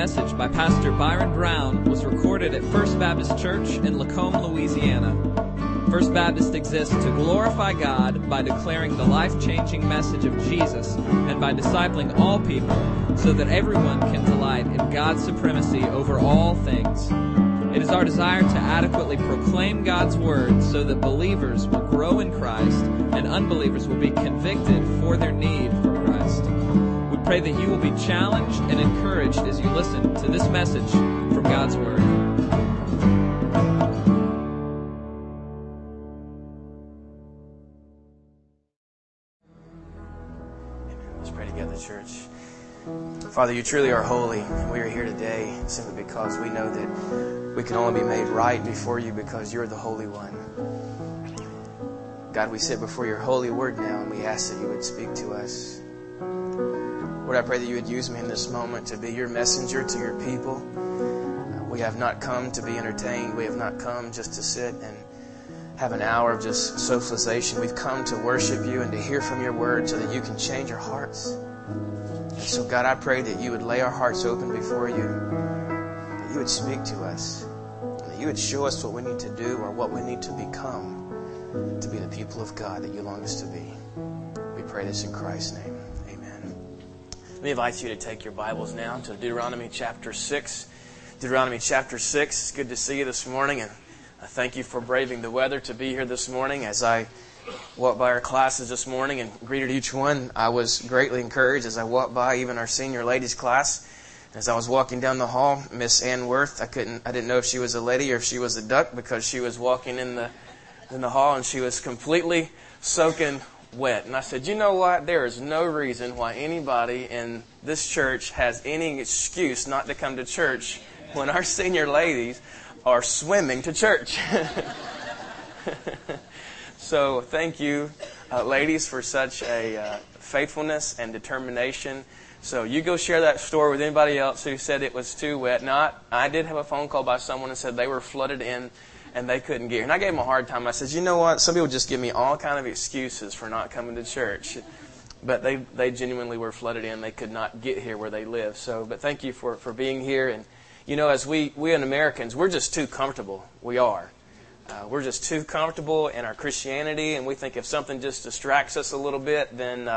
message by Pastor Byron Brown was recorded at First Baptist Church in Lacombe, Louisiana. First Baptist exists to glorify God by declaring the life-changing message of Jesus and by discipling all people so that everyone can delight in God's supremacy over all things. It is our desire to adequately proclaim God's Word so that believers will grow in Christ and unbelievers will be convicted for their need for Christ. We pray that you will be challenged and encouraged as you listen to this message from God's Word. Amen. Let's pray together, church. Father, you truly are holy, and we are here today simply because we know that we can only be made right before you because you're the Holy One. God, we sit before your holy word now, and we ask that you would speak to us. Lord, I pray that you would use me in this moment to be your messenger to your people. We have not come to be entertained. We have not come just to sit and have an hour of just socialization. We've come to worship you and to hear from your word so that you can change our hearts. And so, God, I pray that you would lay our hearts open before you, that you would speak to us, and that you would show us what we need to do or what we need to become to be the people of God that you long us to be. We pray this in Christ's name. Amen. Let me invite you to take your Bibles now to Deuteronomy chapter 6. Deuteronomy chapter 6. It's good to see you this morning, and I thank you for braving the weather to be here this morning. As I walked by our classes this morning and greeted each one, I was greatly encouraged as I walked by even our senior ladies class. As I was walking down the hall, Miss Ann Worth, I didn't know if she was a lady or if she was a duck because she was walking in the hall and she was completely soaking wet. And I said, you know what? There is no reason why anybody in this church has any excuse not to come to church when our senior ladies are swimming to church. So thank you, ladies, for such a faithfulness and determination. So you go share that story with anybody else who said it was too wet. I did have a phone call by someone who said they were flooded in and they couldn't get here. And I gave them a hard time. I said, you know what? Some people just give me all kind of excuses for not coming to church. But they genuinely were flooded in. They could not get here where they live. But thank you for being here. And, you know, as we as Americans, we're just too comfortable. We are. We're just too comfortable in our Christianity, and we think if something just distracts us a little bit, then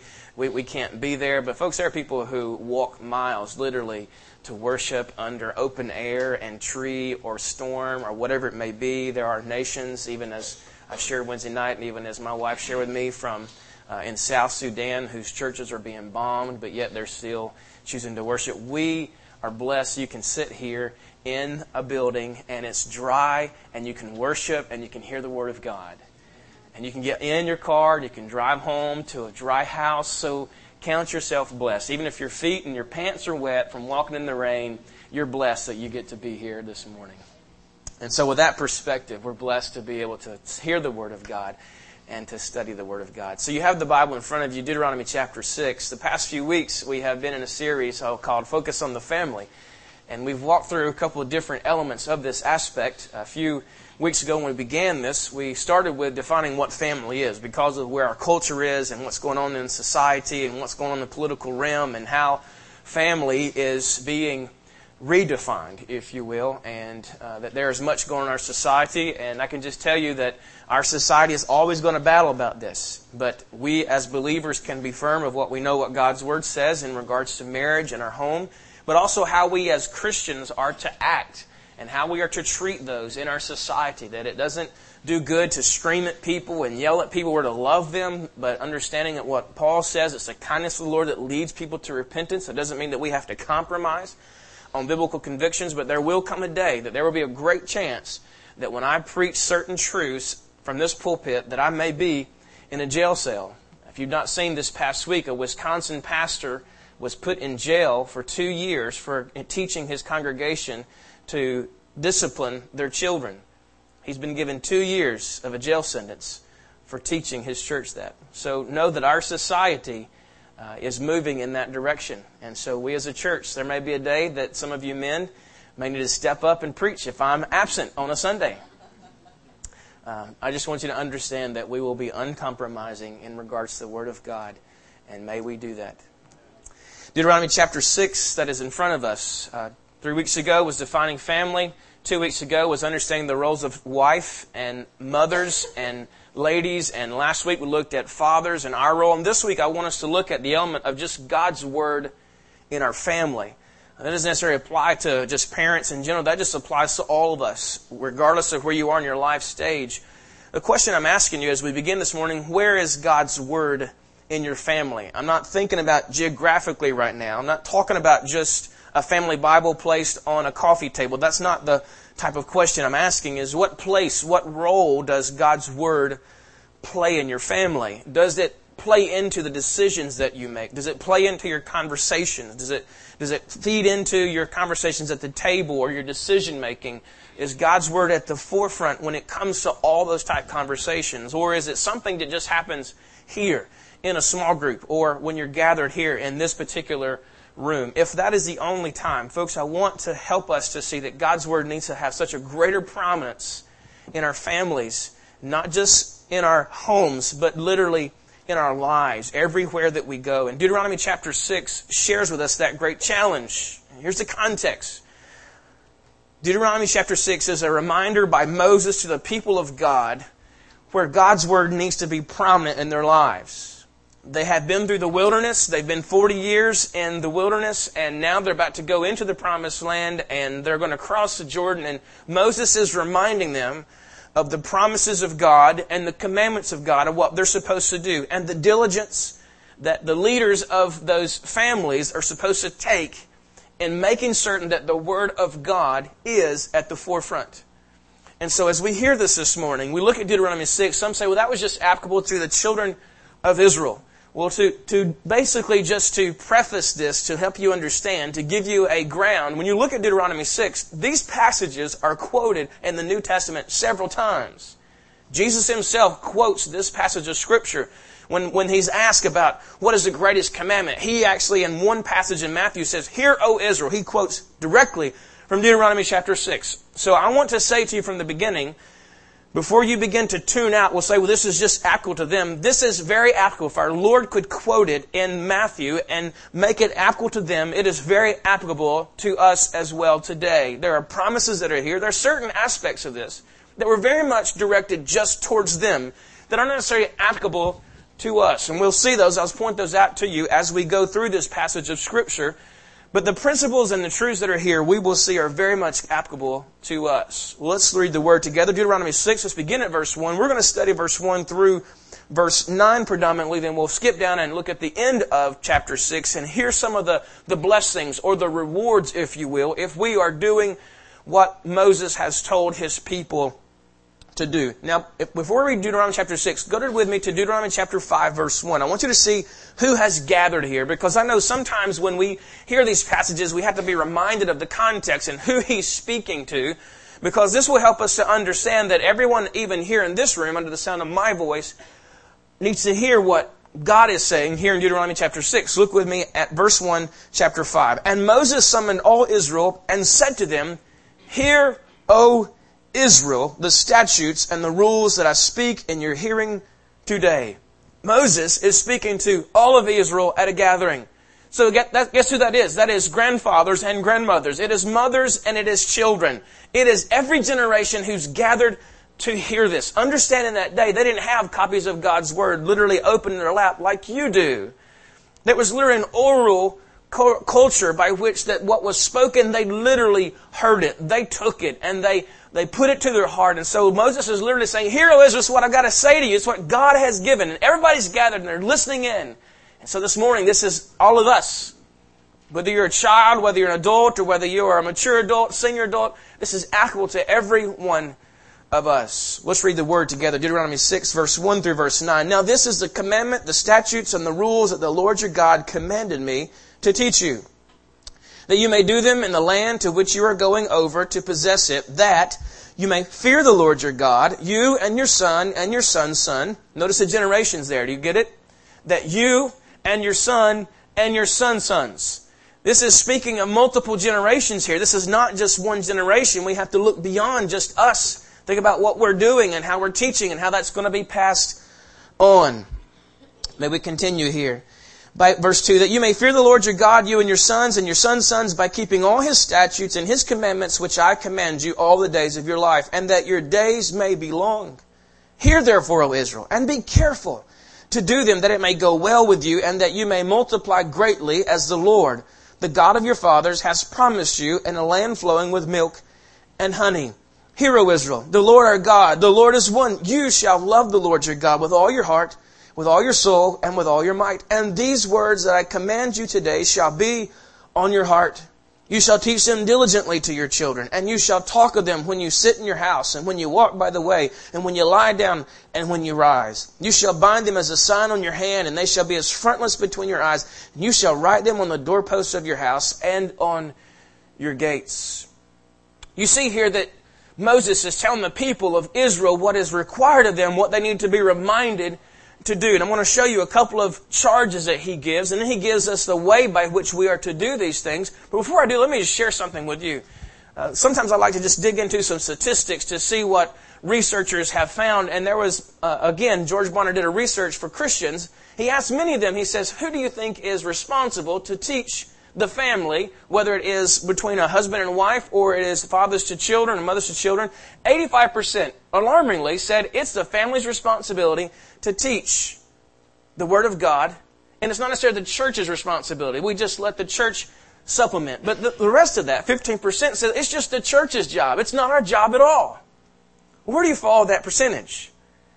we can't be there. But folks, there are people who walk miles, literally, to worship under open air and tree or storm or whatever it may be. There are nations, even as I shared Wednesday night, and even as my wife shared with me, from in South Sudan, whose churches are being bombed, but yet they're still choosing to worship. We are blessed. You can sit here in a building and it's dry and you can worship and you can hear the Word of God. And you can get in your car and you can drive home to a dry house. So count yourself blessed. Even if your feet and your pants are wet from walking in the rain, you're blessed that you get to be here this morning. And so with that perspective, we're blessed to be able to hear the Word of God and to study the Word of God. So you have the Bible in front of you, Deuteronomy chapter 6. The past few weeks we have been in a series called Focus on the Family. And we've walked through a couple of different elements of this aspect. A few weeks ago when we began this, we started with defining what family is because of where our culture is and what's going on in society and what's going on in the political realm and how family is being redefined, if you will, and that there is much going on in our society. And I can just tell you that our society is always going to battle about this. But we as believers can be firm of what we know what God's Word says in regards to marriage and our home, but also how we as Christians are to act and how we are to treat those in our society. That it doesn't do good to scream at people and yell at people. We're to love them, but understanding that what Paul says, it's the kindness of the Lord that leads people to repentance. It doesn't mean that we have to compromise on biblical convictions, but there will come a day that there will be a great chance that when I preach certain truths from this pulpit that I may be in a jail cell. If you've not seen this past week, a Wisconsin pastor was put in jail for 2 years for teaching his congregation to discipline their children. He's been given 2 years of a jail sentence for teaching his church that. So know that our society is moving in that direction. And so we as a church, there may be a day that some of you men may need to step up and preach if I'm absent on a Sunday. I just want you to understand that we will be uncompromising in regards to the Word of God, and may we do that. Deuteronomy chapter 6 that is in front of us. 3 weeks ago was defining family. 2 weeks ago was understanding the roles of wife and mothers and ladies. And last week we looked at fathers and our role. And this week I want us to look at the element of just God's Word in our family. That doesn't necessarily apply to just parents in general. That just applies to all of us, regardless of where you are in your life stage. The question I'm asking you as we begin this morning, where is God's Word in your family? I'm not thinking about geographically right now. I'm not talking about just a family Bible placed on a coffee table. That's not the type of question I'm asking. Is what place, what role does God's Word play in your family? Does it play into the decisions that you make? Does it play into your conversations? Does it feed into your conversations at the table or your decision making? Is God's Word at the forefront when it comes to all those type conversations? Or is it something that just happens here in a small group or when you're gathered here in this particular room? If that is the only time, folks, I want to help us to see that God's Word needs to have such a greater prominence in our families, not just in our homes, but literally in our lives, everywhere that we go. And Deuteronomy chapter 6 shares with us that great challenge. Here's the context. Deuteronomy chapter 6 is a reminder by Moses to the people of God where God's Word needs to be prominent in their lives. They have been through the wilderness. They've been 40 years in the wilderness, and now they're about to go into the promised land, and they're going to cross the Jordan. And Moses is reminding them of the promises of God and the commandments of God of what they're supposed to do, and the diligence that the leaders of those families are supposed to take in making certain that the Word of God is at the forefront. And so as we hear this morning, we look at Deuteronomy 6, some say, well, that was just applicable to the children of Israel. Well, to basically just to preface this, to help you understand, to give you a ground, when you look at Deuteronomy 6, these passages are quoted in the New Testament several times. Jesus himself quotes this passage of Scripture when he's asked about what is the greatest commandment. He actually, in one passage in Matthew, says, "Hear, O Israel." He quotes directly from Deuteronomy chapter 6. So I want to say to you from the beginning, before you begin to tune out, we'll say, well, this is just applicable to them. This is very applicable. If our Lord could quote it in Matthew and make it applicable to them, it is very applicable to us as well today. There are promises that are here. There are certain aspects of this that were very much directed just towards them that aren't necessarily applicable to us. And we'll see those. I'll point those out to you as we go through this passage of Scripture. But the principles and the truths that are here, we will see are very much applicable to us. Well, let's read the Word together. Deuteronomy 6, let's begin at verse 1. We're going to study verse 1 through verse 9 predominantly. Then we'll skip down and look at the end of chapter 6 and hear some of the blessings or the rewards, if you will, if we are doing what Moses has told his people to do. Now, before we read Deuteronomy chapter 6, go with me to Deuteronomy chapter 5, verse 1. I want you to see who has gathered here, because I know sometimes when we hear these passages, we have to be reminded of the context and who he's speaking to, because this will help us to understand that everyone, even here in this room, under the sound of my voice, needs to hear what God is saying here in Deuteronomy chapter 6. Look with me at verse 1, chapter 5. And Moses summoned all Israel and said to them, "Hear, O Israel, the statutes and the rules that I speak in your hearing today." Moses is speaking to all of Israel at a gathering. So guess who that is? That is grandfathers and grandmothers. It is mothers and it is children. It is every generation who's gathered to hear this. Understand in that day, they didn't have copies of God's Word literally open in their lap like you do. There was literally an oral culture by which that what was spoken, they literally heard it. They took it and they put it to their heart. And so Moses is literally saying, "Hear, O Israel, this is what I've got to say to you. It's what God has given." And everybody's gathered and they're listening in. And so this morning, this is all of us. Whether you're a child, whether you're an adult, or whether you are a mature adult, senior adult, this is applicable to every one of us. Let's read the Word together. Deuteronomy 6, verse 1 through verse 9. "Now this is the commandment, the statutes, and the rules that the Lord your God commanded me to teach you, that you may do them in the land to which you are going over to possess it, that you may fear the Lord your God, you and your son and your son's son." Notice the generations there. Do you get it? That you and your son and your son's sons. This is speaking of multiple generations here. This is not just one generation. We have to look beyond just us. Think about what we're doing and how we're teaching and how that's going to be passed on. May we continue here. by verse 2, that you may fear the Lord your God, you and your sons sons, by keeping all His statutes and His commandments, which I command you all the days of your life, and that your days may be long. Hear therefore, O Israel, and be careful to do them, that it may go well with you, and that you may multiply greatly, as the Lord, the God of your fathers, has promised you, in a land flowing with milk and honey. Hear, O Israel, the Lord our God, the Lord is one. You shall love the Lord your God with all your heart, with all your soul, and with all your might. And these words that I command you today shall be on your heart. You shall teach them diligently to your children, and you shall talk of them when you sit in your house, and when you walk by the way, and when you lie down, and when you rise. You shall bind them as a sign on your hand, and they shall be as frontlets between your eyes. And you shall write them on the doorposts of your house and on your gates. You see here that Moses is telling the people of Israel what is required of them, what they need to be reminded to do. And I want to show you a couple of charges that he gives, and then he gives us the way by which we are to do these things. But before I do, let me just share something with you. Sometimes I like to just dig into some statistics to see what researchers have found. And there was, again, George Barna did a research for Christians. He asked many of them, he says, who do you think is responsible to teach the family, whether it is between a husband and a wife, or it is fathers to children and mothers to children? 85%, alarmingly, said it's the family's responsibility to teach the Word of God. And it's not necessarily the church's responsibility. We just let the church supplement. But the rest of that, 15%, said it's just the church's job. It's not our job at all. Where do you fall with that percentage?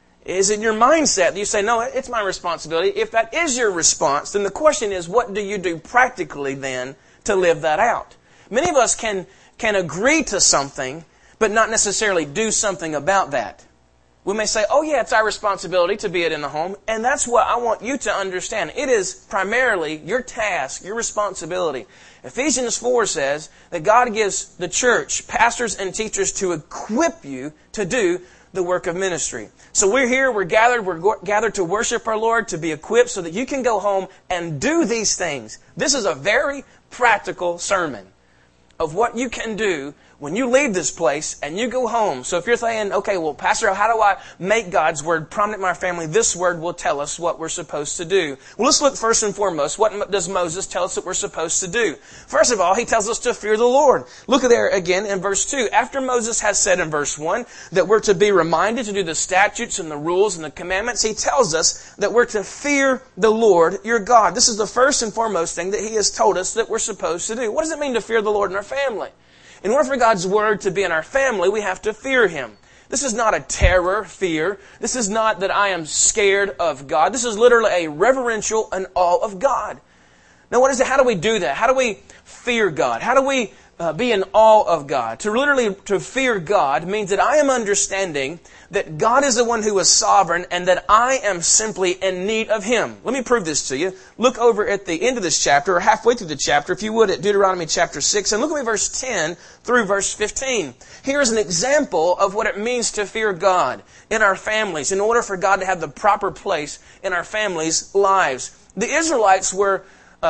Is it your mindset that you say, no, it's my responsibility? If that is your response, then the question is, what do you do practically then to live that out? Many of us can agree to something, but not necessarily do something about that. We may say, oh yeah, it's our responsibility to be it in the home. And that's what I want you to understand. It is primarily your task, your responsibility. Ephesians 4 says that God gives the church, pastors and teachers, to equip you to do the work of ministry. So we're here, we're gathered to worship our Lord, to be equipped so that you can go home and do these things. This is a very practical sermon of what you can do when you leave this place and you go home. So if you're saying, okay, well, Pastor, how do I make God's Word prominent in my family? This Word will tell us what we're supposed to do. Well, let's look first and foremost. What does Moses tell us that we're supposed to do? First of all, he tells us to fear the Lord. Look at there again in verse 2. After Moses has said in verse 1 that we're to be reminded to do the statutes and the rules and the commandments, he tells us that we're to fear the Lord your God. This is the first and foremost thing that he has told us that we're supposed to do. What does it mean to fear the Lord in our family? In order for God's Word to be in our family, we have to fear Him. This is not a terror, fear. This is not that I am scared of God. This is literally a reverential and awe of God. Now, what is it? How do we do that? How do we fear God? How do we be in awe of God? To fear God means that I am understanding that God is the one who is sovereign and that I am simply in need of Him. Let me prove this to you. Look over at the end of this chapter, or halfway through the chapter, if you would, at Deuteronomy chapter 6, and look at verse 10 through verse 15. Here is an example of what it means to fear God in our families, in order for God to have the proper place in our families' lives. The Israelites were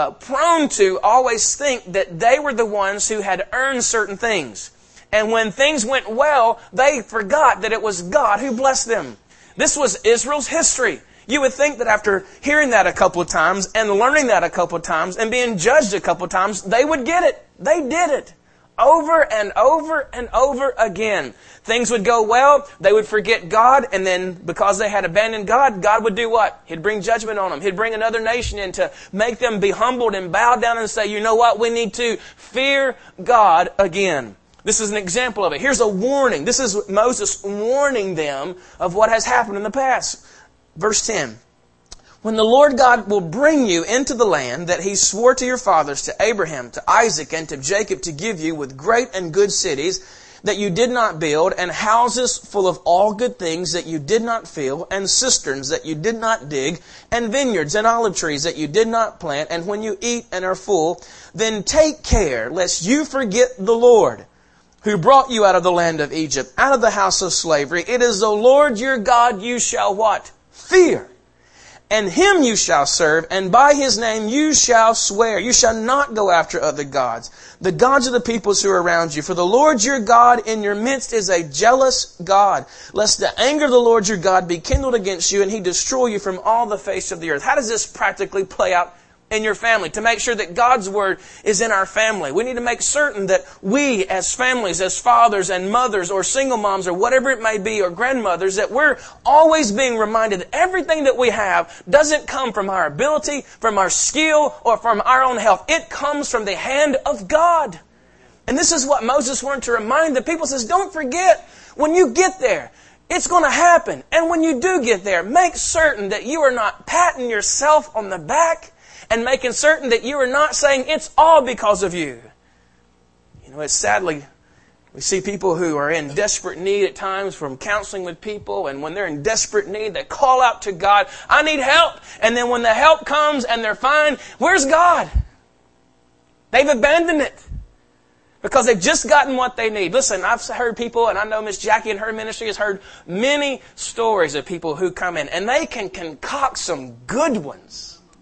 prone to always think that they were the ones who had earned certain things. And when things went well, they forgot that it was God who blessed them. This was Israel's history. You would think that after hearing that a couple of times and learning that a couple of times and being judged a couple of times, they would get it. They did it. Over and over and over again. Things would go well, they would forget God, and then because they had abandoned God, God would do what? He'd bring judgment on them. He'd bring another nation in to make them be humbled and bow down and say, you know what? We need to fear God again. This is an example of it. Here's a warning. This is Moses warning them of what has happened in the past. Verse 10. When the Lord God will bring you into the land that He swore to your fathers, to Abraham, to Isaac, and to Jacob to give you, with great and good cities that you did not build, and houses full of all good things that you did not fill, and cisterns that you did not dig, and vineyards and olive trees that you did not plant, and when you eat and are full, then take care lest you forget the Lord, who brought you out of the land of Egypt, out of the house of slavery. It is the Lord your God you shall what? Fear. And Him you shall serve, and by His name you shall swear. You shall not go after other gods, the gods of the peoples who are around you. For the Lord your God in your midst is a jealous God, lest the anger of the Lord your God be kindled against you, and He destroy you from all the face of the earth. How does this practically play out in your family, to make sure that God's Word is in our family. We need to make certain that we as families, as fathers and mothers or single moms or whatever it may be or grandmothers, that we're always being reminded that everything that we have doesn't come from our ability, from our skill, or from our own health. It comes from the hand of God. And this is what Moses wanted to remind the people. He says, don't forget, when you get there, it's going to happen. And when you do get there, make certain that you are not patting yourself on the back and making certain that you are not saying it's all because of you. You know, it's sadly, we see people who are in desperate need at times from counseling with people, and when they're in desperate need, they call out to God, I need help. And then when the help comes and they're fine, where's God? They've abandoned it because they've just gotten what they need. Listen, I've heard people, and I know Miss Jackie and her ministry has heard many stories of people who come in, and they can concoct some good ones.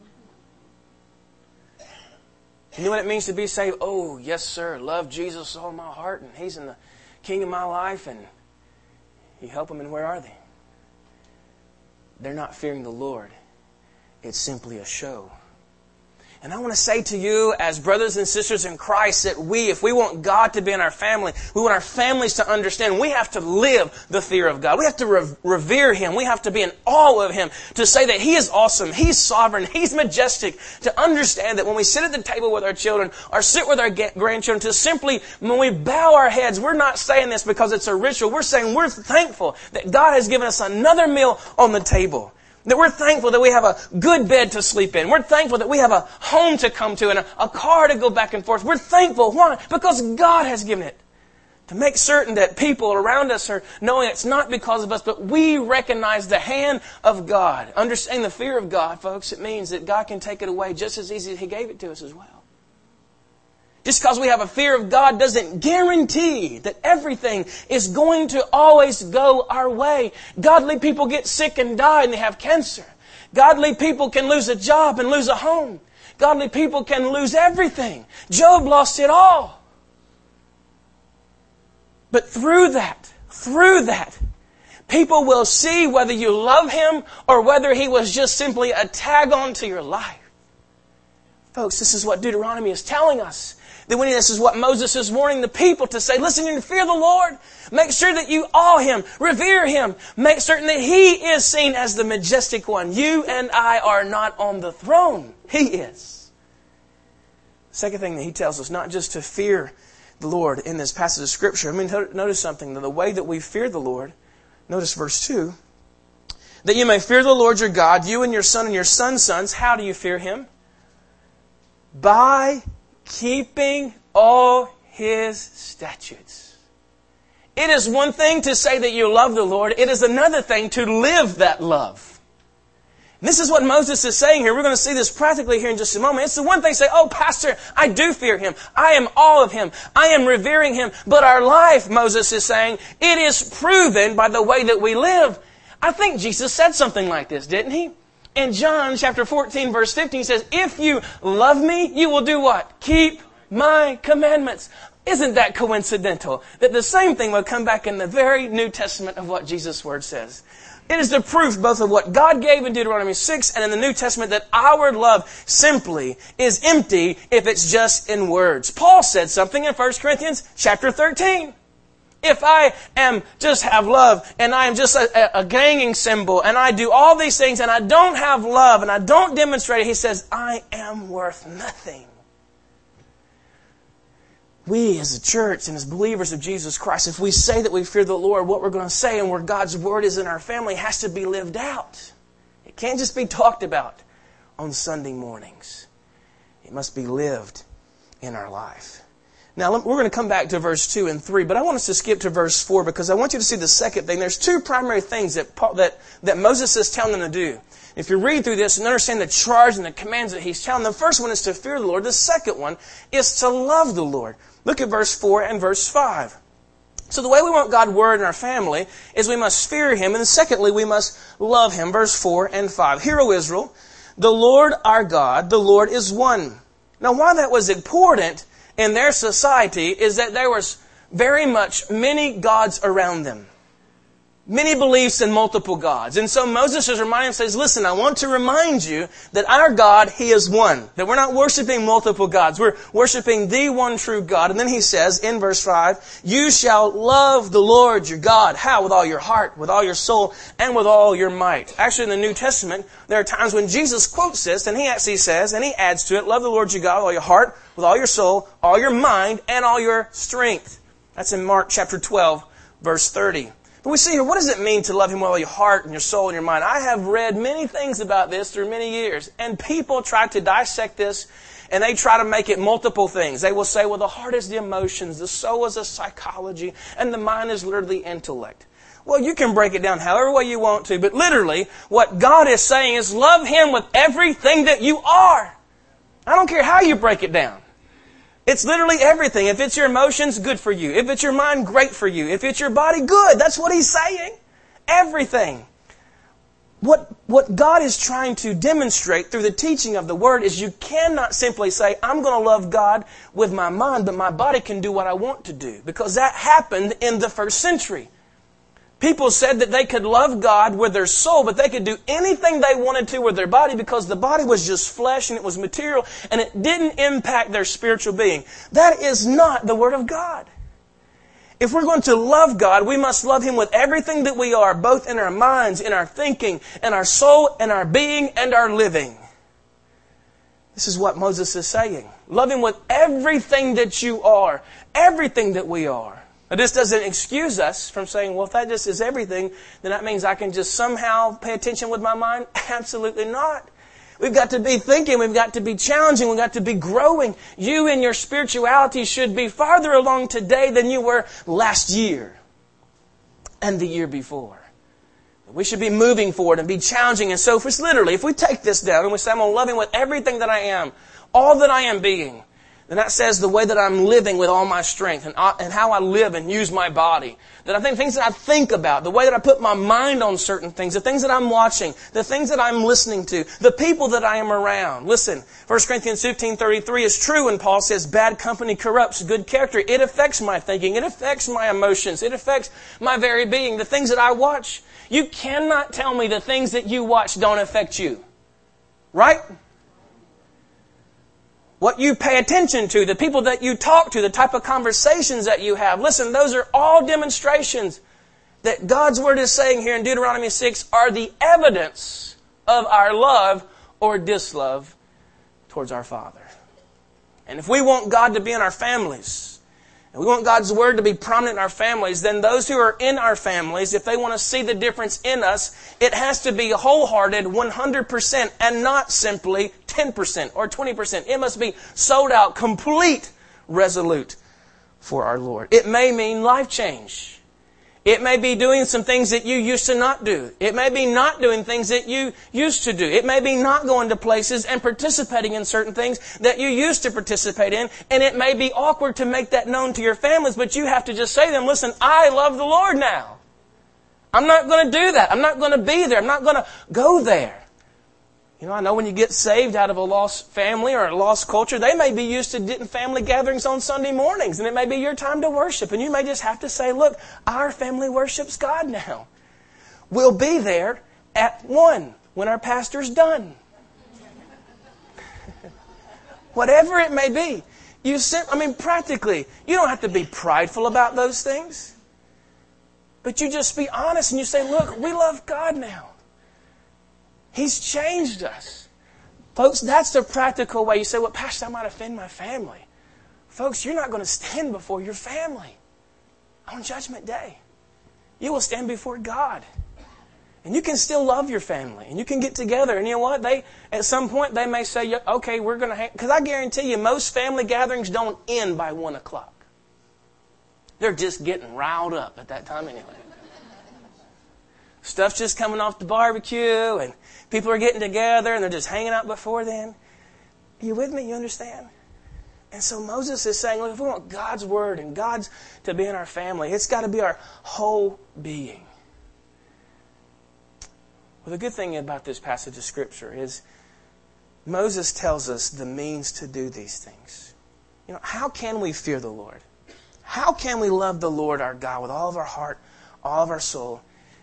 You know what it means to be saved? Oh, yes, sir. Love Jesus with all my heart, and He's in the king of my life, and you help them, and where are they? They're not fearing the Lord. It's simply a show. And I want to say to you as brothers and sisters in Christ that if we want God to be in our family, we want our families to understand, we have to live the fear of God. We have to revere Him. We have to be in awe of Him, to say that He is awesome, He's sovereign, He's majestic, to understand that when we sit at the table with our children or sit with our grandchildren, to simply, when we bow our heads, we're not saying this because it's a ritual. We're saying we're thankful that God has given us another meal on the table. That we're thankful that we have a good bed to sleep in. We're thankful that we have a home to come to and a car to go back and forth. We're thankful. Why? Because God has given it. To make certain that people around us are knowing it's not because of us, but we recognize the hand of God. Understanding the fear of God, folks, it means that God can take it away just as easy as He gave it to us as well. Just because we have a fear of God doesn't guarantee that everything is going to always go our way. Godly people get sick and die and they have cancer. Godly people can lose a job and lose a home. Godly people can lose everything. Job lost it all. But through that, people will see whether you love Him or whether He was just simply a tag on to your life. Folks, this is what Deuteronomy is telling us. This is what Moses is warning the people to say. Listen, you fear the Lord. Make sure that you awe Him, revere Him. Make certain that He is seen as the majestic one. You and I are not on the throne. He is. Second thing that He tells us, not just to fear the Lord in this passage of Scripture. Notice something. The way that we fear the Lord, notice verse 2, that you may fear the Lord your God, you and your son and your son's sons. How do you fear Him? By keeping all His statutes. It is one thing to say that you love the Lord. It is another thing to live that love. And this is what Moses is saying here. We're going to see this practically here in just a moment. It's the one thing to say, oh, Pastor, I do fear Him. I am awe of Him. I am revering Him. But our life, Moses is saying, it is proven by the way that we live. I think Jesus said something like this, didn't He? In John chapter 14, verse 15, He says, if you love Me, you will do what? Keep My commandments. Isn't that coincidental? That the same thing will come back in the very New Testament of what Jesus' Word says. It is the proof both of what God gave in Deuteronomy 6 and in the New Testament that our love simply is empty if it's just in words. Paul said something in 1 Corinthians chapter 13. If I am just have love and I am just a ganging symbol and I do all these things and I don't have love and I don't demonstrate it, he says, I am worth nothing. We as a church and as believers of Jesus Christ, if we say that we fear the Lord, what we're going to say and where God's Word is in our family has to be lived out. It can't just be talked about on Sunday mornings. It must be lived in our life. Now, we're going to come back to verse 2 and 3, but I want us to skip to verse 4 because I want you to see the second thing. There's two primary things that Moses is telling them to do. If you read through this and understand the charge and the commands that he's telling them, the first one is to fear the Lord. The second one is to love the Lord. Look at verse 4 and verse 5. So the way we want God's Word in our family is we must fear Him, and then secondly, we must love Him. Verse 4 and 5. Hear, O Israel, the Lord our God, the Lord is one. Now, why that was important in their society is that there was very much many gods around them. Many beliefs in multiple gods. And so Moses is reminding him, says, listen, I want to remind you that our God, He is one. That we're not worshiping multiple gods. We're worshiping the one true God. And then he says in verse 5, you shall love the Lord your God. How? With all your heart, with all your soul, and with all your might. Actually, in the New Testament, there are times when Jesus quotes this, and He actually says, and He adds to it, love the Lord your God with all your heart, with all your soul, all your mind, and all your strength. That's in Mark chapter 12, verse 30. But we see here, what does it mean to love Him with all your heart and your soul and your mind? I have read many things about this through many years. And people try to dissect this, and they try to make it multiple things. They will say, well, the heart is the emotions, the soul is the psychology, and the mind is literally intellect. Well, you can break it down however way you want to, but literally, what God is saying is love Him with everything that you are. I don't care how you break it down. It's literally everything. If it's your emotions, good for you. If it's your mind, great for you. If it's your body, good. That's what He's saying. Everything. What God is trying to demonstrate through the teaching of the Word is you cannot simply say, I'm going to love God with my mind, but my body can do what I want to do. Because that happened in the first century. People said that they could love God with their soul, but they could do anything they wanted to with their body because the body was just flesh and it was material and it didn't impact their spiritual being. That is not the Word of God. If we're going to love God, we must love Him with everything that we are, both in our minds, in our thinking, in our soul, in our being, and our living. This is what Moses is saying. Love Him with everything that you are, everything that we are. Now, this doesn't excuse us from saying, well, if that just is everything, then that means I can just somehow pay attention with my mind? Absolutely not. We've got to be thinking. We've got to be challenging. We've got to be growing. You in your spirituality should be farther along today than you were last year and the year before. We should be moving forward and be challenging. And so if we take this down and we say, I'm going to love Him with everything that I am, all that I am being, then that says the way that I'm living with all my strength and how I live and use my body. That I think things that I think about, the way that I put my mind on certain things, the things that I'm watching, the things that I'm listening to, the people that I am around. Listen, 1 Corinthians 15:33 is true when Paul says bad company corrupts good character. It affects my thinking. It affects my emotions. It affects my very being. The things that I watch. You cannot tell me the things that you watch don't affect you. Right? What you pay attention to, the people that you talk to, the type of conversations that you have. Listen, those are all demonstrations that God's Word is saying here in Deuteronomy 6 are the evidence of our love or dislove towards our Father. And if we want God to be in our families, and we want God's Word to be prominent in our families, then those who are in our families, if they want to see the difference in us, it has to be wholehearted 100% and not simply 10% or 20%. It must be sold out, complete, resolute for our Lord. It may mean life change. It may be doing some things that you used to not do. It may be not doing things that you used to do. It may be not going to places and participating in certain things that you used to participate in. And it may be awkward to make that known to your families, but you have to just say to them, listen, I love the Lord now. I'm not going to do that. I'm not going to be there. I'm not going to go there. You know, I know when you get saved out of a lost family or a lost culture, they may be used to getting family gatherings on Sunday mornings, and it may be your time to worship. And you may just have to say, look, our family worships God now. We'll be there at 1 when our pastor's done. Whatever it may be. Practically, you don't have to be prideful about those things. But you just be honest and you say, look, we love God now. He's changed us. Folks, that's the practical way. You say, well, Pastor, I might offend my family. Folks, you're not going to stand before your family on Judgment Day. You will stand before God. And you can still love your family. And you can get together. And you know what? At some point, they may say, okay, we're going to... Because I guarantee you, most family gatherings don't end by 1 o'clock. They're just getting riled up at that time anyway. Stuff's just coming off the barbecue, and people are getting together, and they're just hanging out before then. Are you with me? You understand? And so Moses is saying, look, if we want God's Word and God's to be in our family, it's got to be our whole being. Well, the good thing about this passage of Scripture is Moses tells us the means to do these things. You know, how can we fear the Lord? How can we love the Lord our God with all of our heart, all of our soul,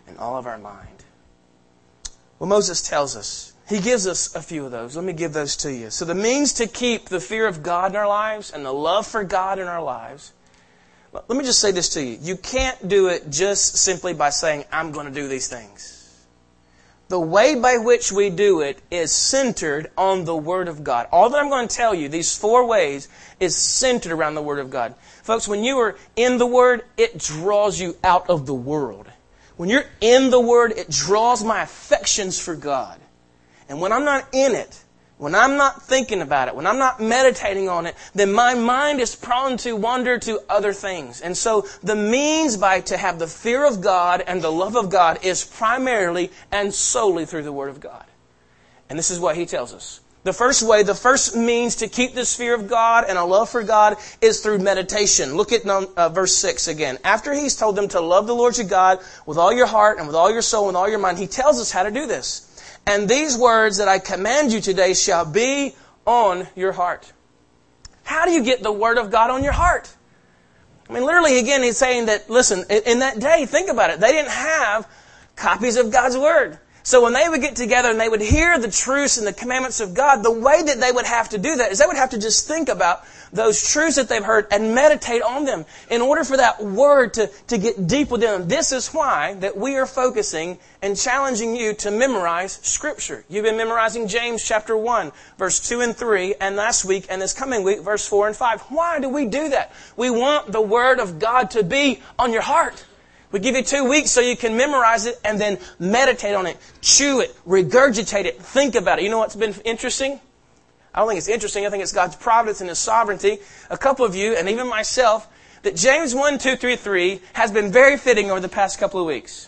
and all of our mind. Well, Moses tells us, he gives us a few of those. Let me give those to you. So the means to keep the fear of God in our lives and the love for God in our lives. Let me just say this to you. You can't do it just simply by saying, I'm going to do these things. The way by which we do it is centered on the Word of God. All that I'm going to tell you, these 4 ways, is centered around the Word of God. Folks, when you are in the Word, it draws you out of the world. When you're in the Word, it draws my affections for God. And when I'm not in it, when I'm not thinking about it, when I'm not meditating on it, then my mind is prone to wander to other things. And so the means to have the fear of God and the love of God is primarily and solely through the Word of God. And this is what He tells us. The first means to keep this fear of God and a love for God is through meditation. Look at verse 6 again. After He's told them to love the Lord your God with all your heart and with all your soul and all your mind, He tells us how to do this. And these words that I command you today shall be on your heart. How do you get the Word of God on your heart? I mean, literally, again, He's saying that, listen, in that day, think about it. They didn't have copies of God's Word. So when they would get together and they would hear the truths and the commandments of God, the way that they would have to do that is they would have to just think about those truths that they've heard and meditate on them in order for that Word to get deep within them. This is why that we are focusing and challenging you to memorize Scripture. You've been memorizing James chapter 1, verse 2 and 3, and last week and this coming week, verse 4 and 5. Why do we do that? We want the Word of God to be on your heart. We give you 2 weeks so you can memorize it and then meditate on it, chew it, regurgitate it, think about it. You know what's been interesting? I don't think it's interesting. I think it's God's providence and His sovereignty. A couple of you, and even myself, that James 1, 2, 3, 3 has been very fitting over the past couple of weeks.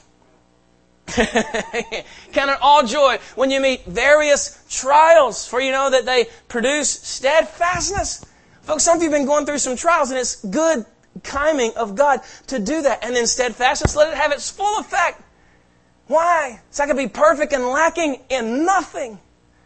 Count it all joy when you meet various trials, for you know that they produce steadfastness. Folks, some of you have been going through some trials, and it's good timing of God to do that. And then steadfastness, let it have its full effect. Why? So I can be perfect and lacking in nothing.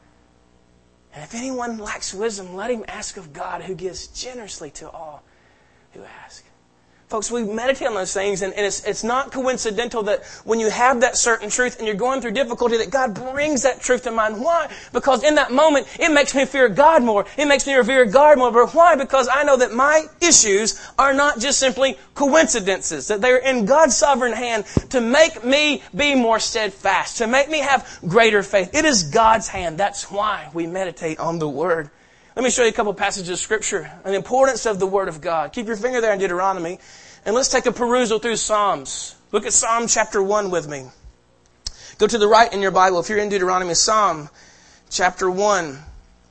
And if anyone lacks wisdom, let him ask of God, who gives generously to all who ask. Folks, we meditate on those things, and it's not coincidental that when you have that certain truth and you're going through difficulty, that God brings that truth to mind. Why? Because in that moment, it makes me fear God more. It makes me revere God more. But why? Because I know that my issues are not just simply coincidences, that they're in God's sovereign hand to make me be more steadfast, to make me have greater faith. It is God's hand. That's why we meditate on the Word. Let me show you a couple passages of Scripture and the importance of the Word of God. Keep your finger there in Deuteronomy. And let's take a perusal through Psalms. Look at Psalm chapter 1 with me. Go to the right in your Bible if you're in Deuteronomy. Psalm chapter 1.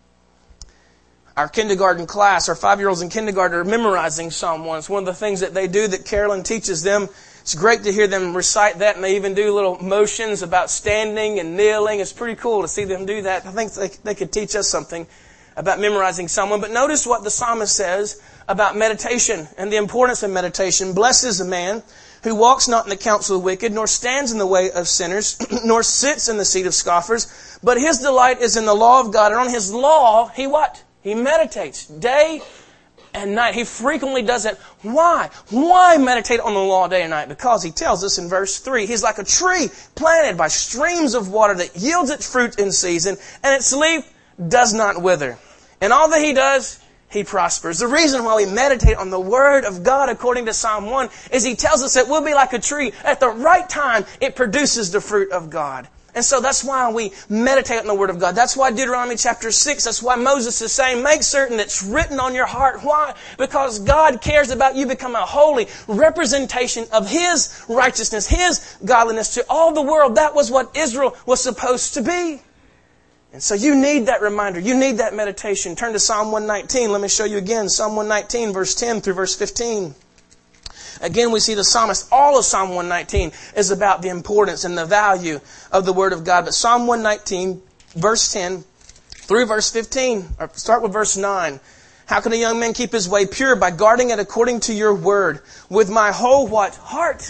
Our kindergarten class, our 5-year-olds in kindergarten are memorizing Psalm 1. It's one of the things that they do that Carolyn teaches them. It's great to hear them recite that, and they even do little motions about standing and kneeling. It's pretty cool to see them do that. I think they could teach us something about memorizing Psalm 1. But notice what the psalmist says about meditation and the importance of meditation. Blessed is the man who walks not in the counsel of the wicked, nor stands in the way of sinners, nor sits in the seat of scoffers. But his delight is in the law of God. And on His law, he what? He meditates day and night. He frequently does that. Why? Why meditate on the law day and night? Because he tells us in verse 3, he's like a tree planted by streams of water that yields its fruit in season, and its leaf does not wither. And all that he does, he prospers. The reason why we meditate on the Word of God, according to Psalm 1, is He tells us that we'll be like a tree. At the right time, it produces the fruit of God. And so that's why we meditate on the Word of God. That's why Deuteronomy chapter 6, that's why Moses is saying, make certain it's written on your heart. Why? Because God cares about you becoming a holy representation of His righteousness, His godliness to all the world. That was what Israel was supposed to be. And so you need that reminder. You need that meditation. Turn to Psalm 119. Let me show you again. Psalm 119, verse 10 through verse 15. Again, we see the psalmist. All of Psalm 119 is about the importance and the value of the Word of God. But Psalm 119, verse 10 through verse 15. Or start with verse 9. How can a young man keep his way pure? By guarding it according to your word. With my whole what? Heart.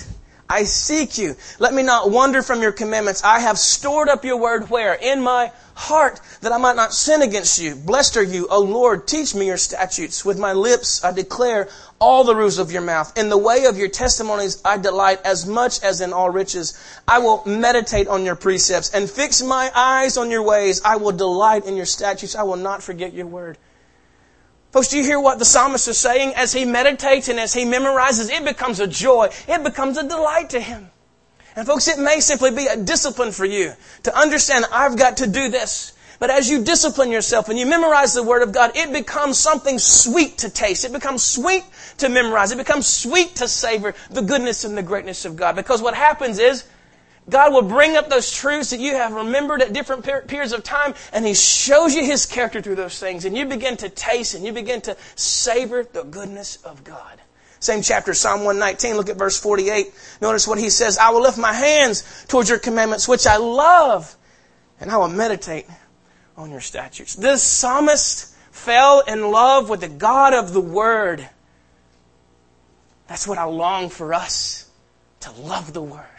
I seek you. Let me not wander from your commandments. I have stored up your word where? In my heart, that I might not sin against you. Blessed are you, O Lord. Teach me your statutes. With my lips I declare all the rules of your mouth. In the way of your testimonies I delight as much as in all riches. I will meditate on your precepts and fix my eyes on your ways. I will delight in your statutes. I will not forget your word. Folks, do you hear what the psalmist is saying? As he meditates and as he memorizes, it becomes a joy. It becomes a delight to him. And folks, it may simply be a discipline for you to understand, I've got to do this. But as you discipline yourself and you memorize the Word of God, it becomes something sweet to taste. It becomes sweet to memorize. It becomes sweet to savor the goodness and the greatness of God. Because what happens is, God will bring up those truths that you have remembered at different periods of time, and He shows you His character through those things, and you begin to taste and you begin to savor the goodness of God. Same chapter, Psalm 119, look at verse 48. Notice what he says, I will lift my hands towards your commandments, which I love, and I will meditate on your statutes. This psalmist fell in love with the God of the Word. That's what I long for us, to love the Word.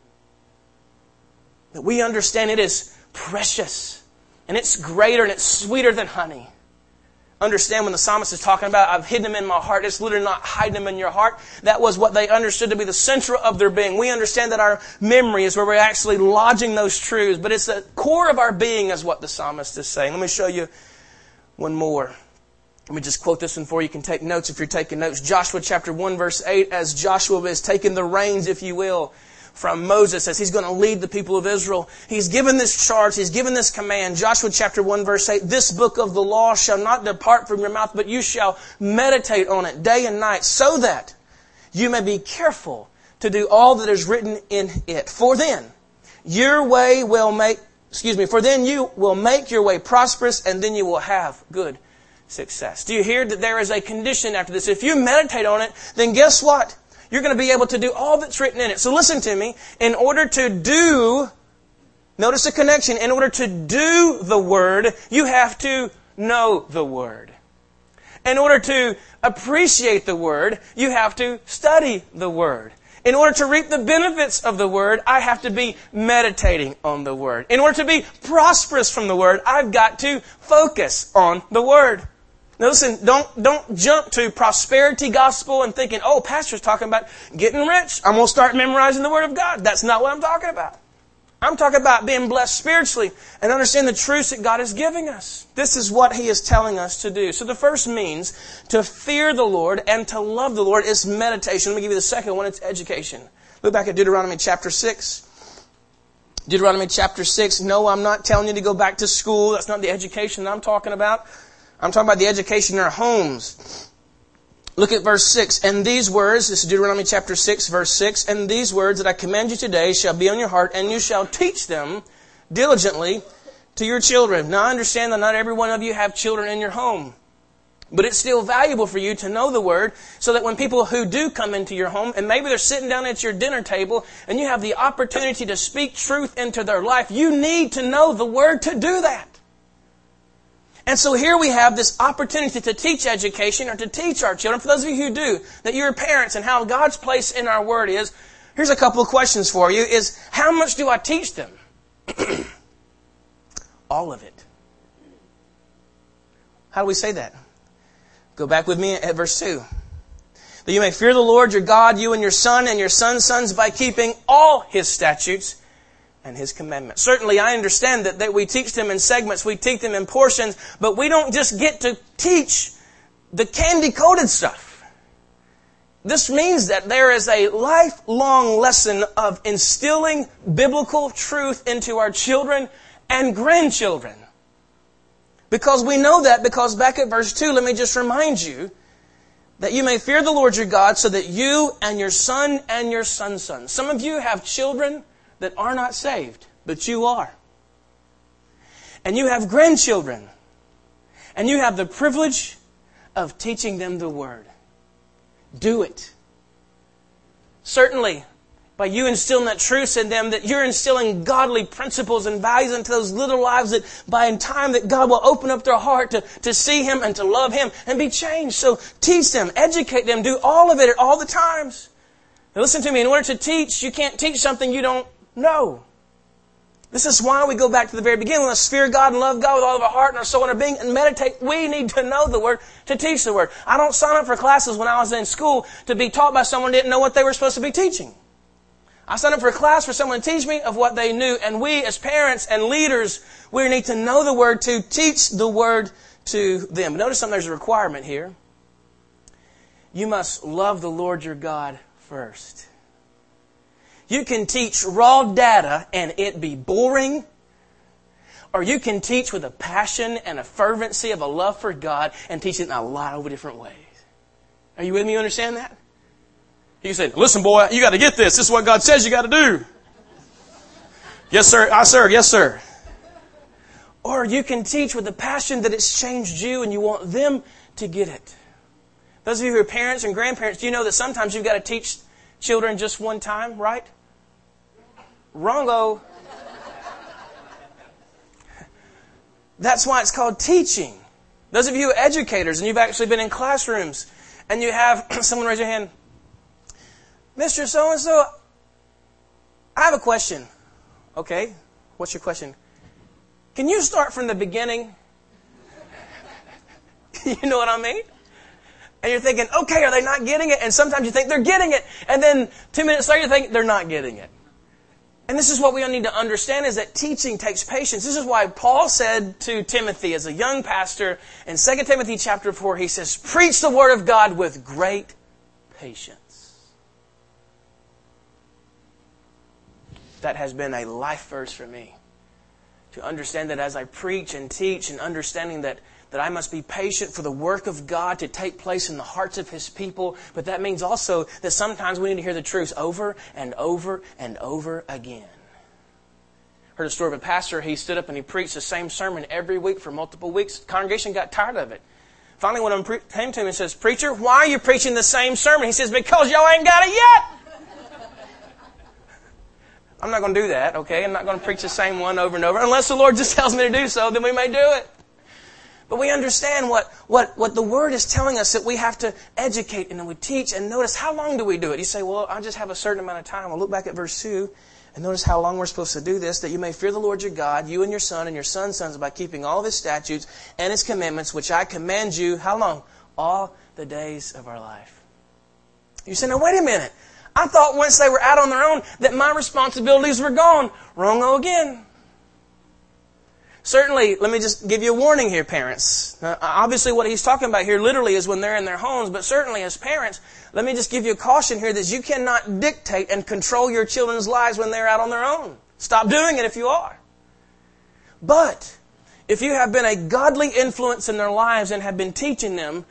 That we understand it is precious, and it's greater, and it's sweeter than honey. Understand when the psalmist is talking about, I've hidden them in my heart, it's literally not hiding them in your heart. That was what they understood to be the center of their being. We understand that our memory is where we're actually lodging those truths, but it's the core of our being is what the psalmist is saying. Let me show you one more. Let me just quote this one for you. You can take notes if you're taking notes. Joshua chapter 1 verse 8, as Joshua is taking the reins, if you will, from Moses as he's going to lead the people of Israel. He's given this charge, he's given this command. Joshua chapter 1 verse 8, this book of the law shall not depart from your mouth, but you shall meditate on it day and night, so that you may be careful to do all that is written in it. For then you will make your way prosperous, and then you will have good success. Do you hear that there is a condition after this? If you meditate on it, then guess what? You're going to be able to do all that's written in it. So listen to me. In order to do, notice the connection. In order to do the Word, you have to know the Word. In order to appreciate the Word, you have to study the Word. In order to reap the benefits of the Word, I have to be meditating on the Word. In order to be prosperous from the Word, I've got to focus on the Word. Now listen, don't jump to prosperity gospel and thinking, oh, pastor's talking about getting rich. I'm going to start memorizing the Word of God. That's not what I'm talking about. I'm talking about being blessed spiritually and understand the truths that God is giving us. This is what He is telling us to do. So the first means to fear the Lord and to love the Lord is meditation. Let me give you the second one. It's education. Look back at Deuteronomy chapter 6. Deuteronomy chapter 6. No, I'm not telling you to go back to school. That's not the education that I'm talking about. I'm talking about the education in our homes. Look at verse 6. And these words, this is Deuteronomy chapter 6, verse 6. And these words that I command you today shall be on your heart, and you shall teach them diligently to your children. Now I understand that not every one of you have children in your home. But it's still valuable for you to know the Word so that when people who do come into your home, and maybe they're sitting down at your dinner table, and you have the opportunity to speak truth into their life, you need to know the Word to do that. And so here we have this opportunity to teach education or to teach our children. For those of you who do, that you're parents and how God's place in our Word is, here's a couple of questions for you. Is how much do I teach them? All of it. How do we say that? Go back with me at verse 2. That you may fear the Lord your God, you and your son and your son's sons, by keeping all His statutes and His commandments. Certainly, I understand that we teach them in segments, we teach them in portions, but we don't just get to teach the candy-coated stuff. This means that there is a lifelong lesson of instilling biblical truth into our children and grandchildren. Because we know that, because back at verse 2, let me just remind you that you may fear the Lord your God, so that you and your son and your son's son. Some of you have children that are not saved, but you are. And you have grandchildren. And you have the privilege of teaching them the Word. Do it. Certainly, by you instilling that truth in them, that you're instilling godly principles and values into those little lives, that by in time that God will open up their heart to see Him and to love Him and be changed. So teach them, educate them, do all of it at all the times. Now listen to me, in order to teach, you can't teach something you don't know. This is why we go back to the very beginning. Let's fear God and love God with all of our heart and our soul and our being and meditate. We need to know the Word to teach the Word. I don't sign up for classes when I was in school to be taught by someone who didn't know what they were supposed to be teaching. I signed up for a class for someone to teach me of what they knew. And we as parents and leaders, we need to know the Word to teach the Word to them. But notice something, there's a requirement here. You must love the Lord your God first. You can teach raw data and it be boring, or you can teach with a passion and a fervency of a love for God and teach it in a lot of different ways. Are you with me? You understand that? You say, listen boy, you got to get this. This is what God says you got to do. Yes sir, yes sir. Or you can teach with a passion that it's changed you and you want them to get it. Those of you who are parents and grandparents, do you know that sometimes you've got to teach children just one time, right? Wrongo. That's why it's called teaching. Those of you who are educators and you've actually been in classrooms and you have someone raise your hand, Mr. So-and-so, I have a question. Okay, what's your question? Can you start from the beginning? You know what I mean? And you're thinking, okay, are they not getting it? And sometimes you think they're getting it. And then 2 minutes later you think they're not getting it. And this is what we need to understand, is that teaching takes patience. This is why Paul said to Timothy as a young pastor in 2 Timothy chapter 4, he says, preach the word of God with great patience. That has been a life verse for me. To understand that as I preach and teach and understanding that I must be patient for the work of God to take place in the hearts of His people. But that means also that sometimes we need to hear the truth over and over and over again. Heard a story of a pastor. He stood up and he preached the same sermon every week for multiple weeks. The congregation got tired of it. Finally, one of them came to him and says, preacher, why are you preaching the same sermon? He says, because y'all ain't got it yet. I'm not going to do that, okay? I'm not going to preach the same one over and over. Unless the Lord just tells me to do so, then we may do it. But we understand what the Word is telling us, that we have to educate and we teach. And notice, how long do we do it? You say, well, I just have a certain amount of time. Well, look back at verse 2 and notice how long we're supposed to do this. That you may fear the Lord your God, you and your son and your son's sons, by keeping all of His statutes and His commandments, which I command you, how long? All the days of our life. You say, now wait a minute. I thought once they were out on their own that my responsibilities were gone. Wrong-o again. Certainly, let me just give you a warning here, parents. Obviously, what he's talking about here literally is when they're in their homes, but certainly as parents, let me just give you a caution here that you cannot dictate and control your children's lives when they're out on their own. Stop doing it if you are. But if you have been a godly influence in their lives and have been teaching them,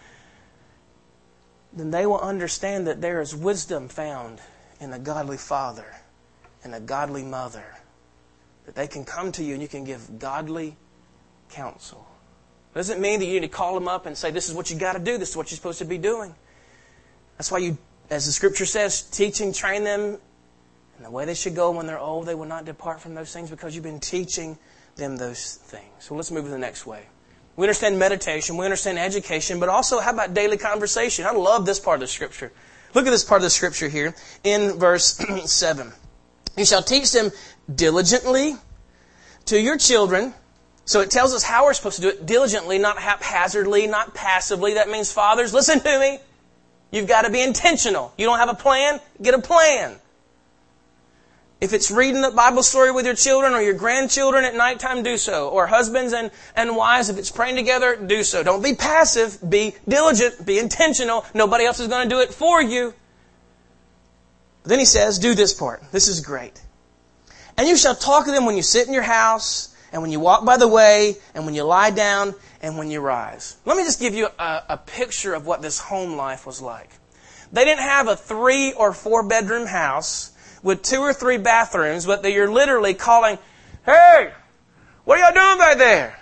then they will understand that there is wisdom found in a godly father and a godly mother. That they can come to you and you can give godly counsel. It doesn't mean that you need to call them up and say, this is what you got to do, this is what you're supposed to be doing. That's why you, as the Scripture says, teaching, train them in the way they should go. When they're old, they will not depart from those things, because you've been teaching them those things. So let's move to the next way. We understand meditation, we understand education, but also how about daily conversation? I love this part of the Scripture. Look at this part of the Scripture here in verse 7. You shall teach them diligently to your children. So it tells us how we're supposed to do it diligently, not haphazardly, not passively. That means, fathers, listen to me. You've got to be intentional. You don't have a plan? Get a plan. If it's reading the Bible story with your children or your grandchildren at nighttime, do so. Or husbands and wives, if it's praying together, do so. Don't be passive. Be diligent. Be intentional. Nobody else is going to do it for you. Then he says, do this part. This is great. And you shall talk to them when you sit in your house, and when you walk by the way, and when you lie down, and when you rise. Let me just give you a picture of what this home life was like. They didn't have a 3 or 4 bedroom house with 2 or 3 bathrooms, but you're literally calling, hey, what are y'all doing back there?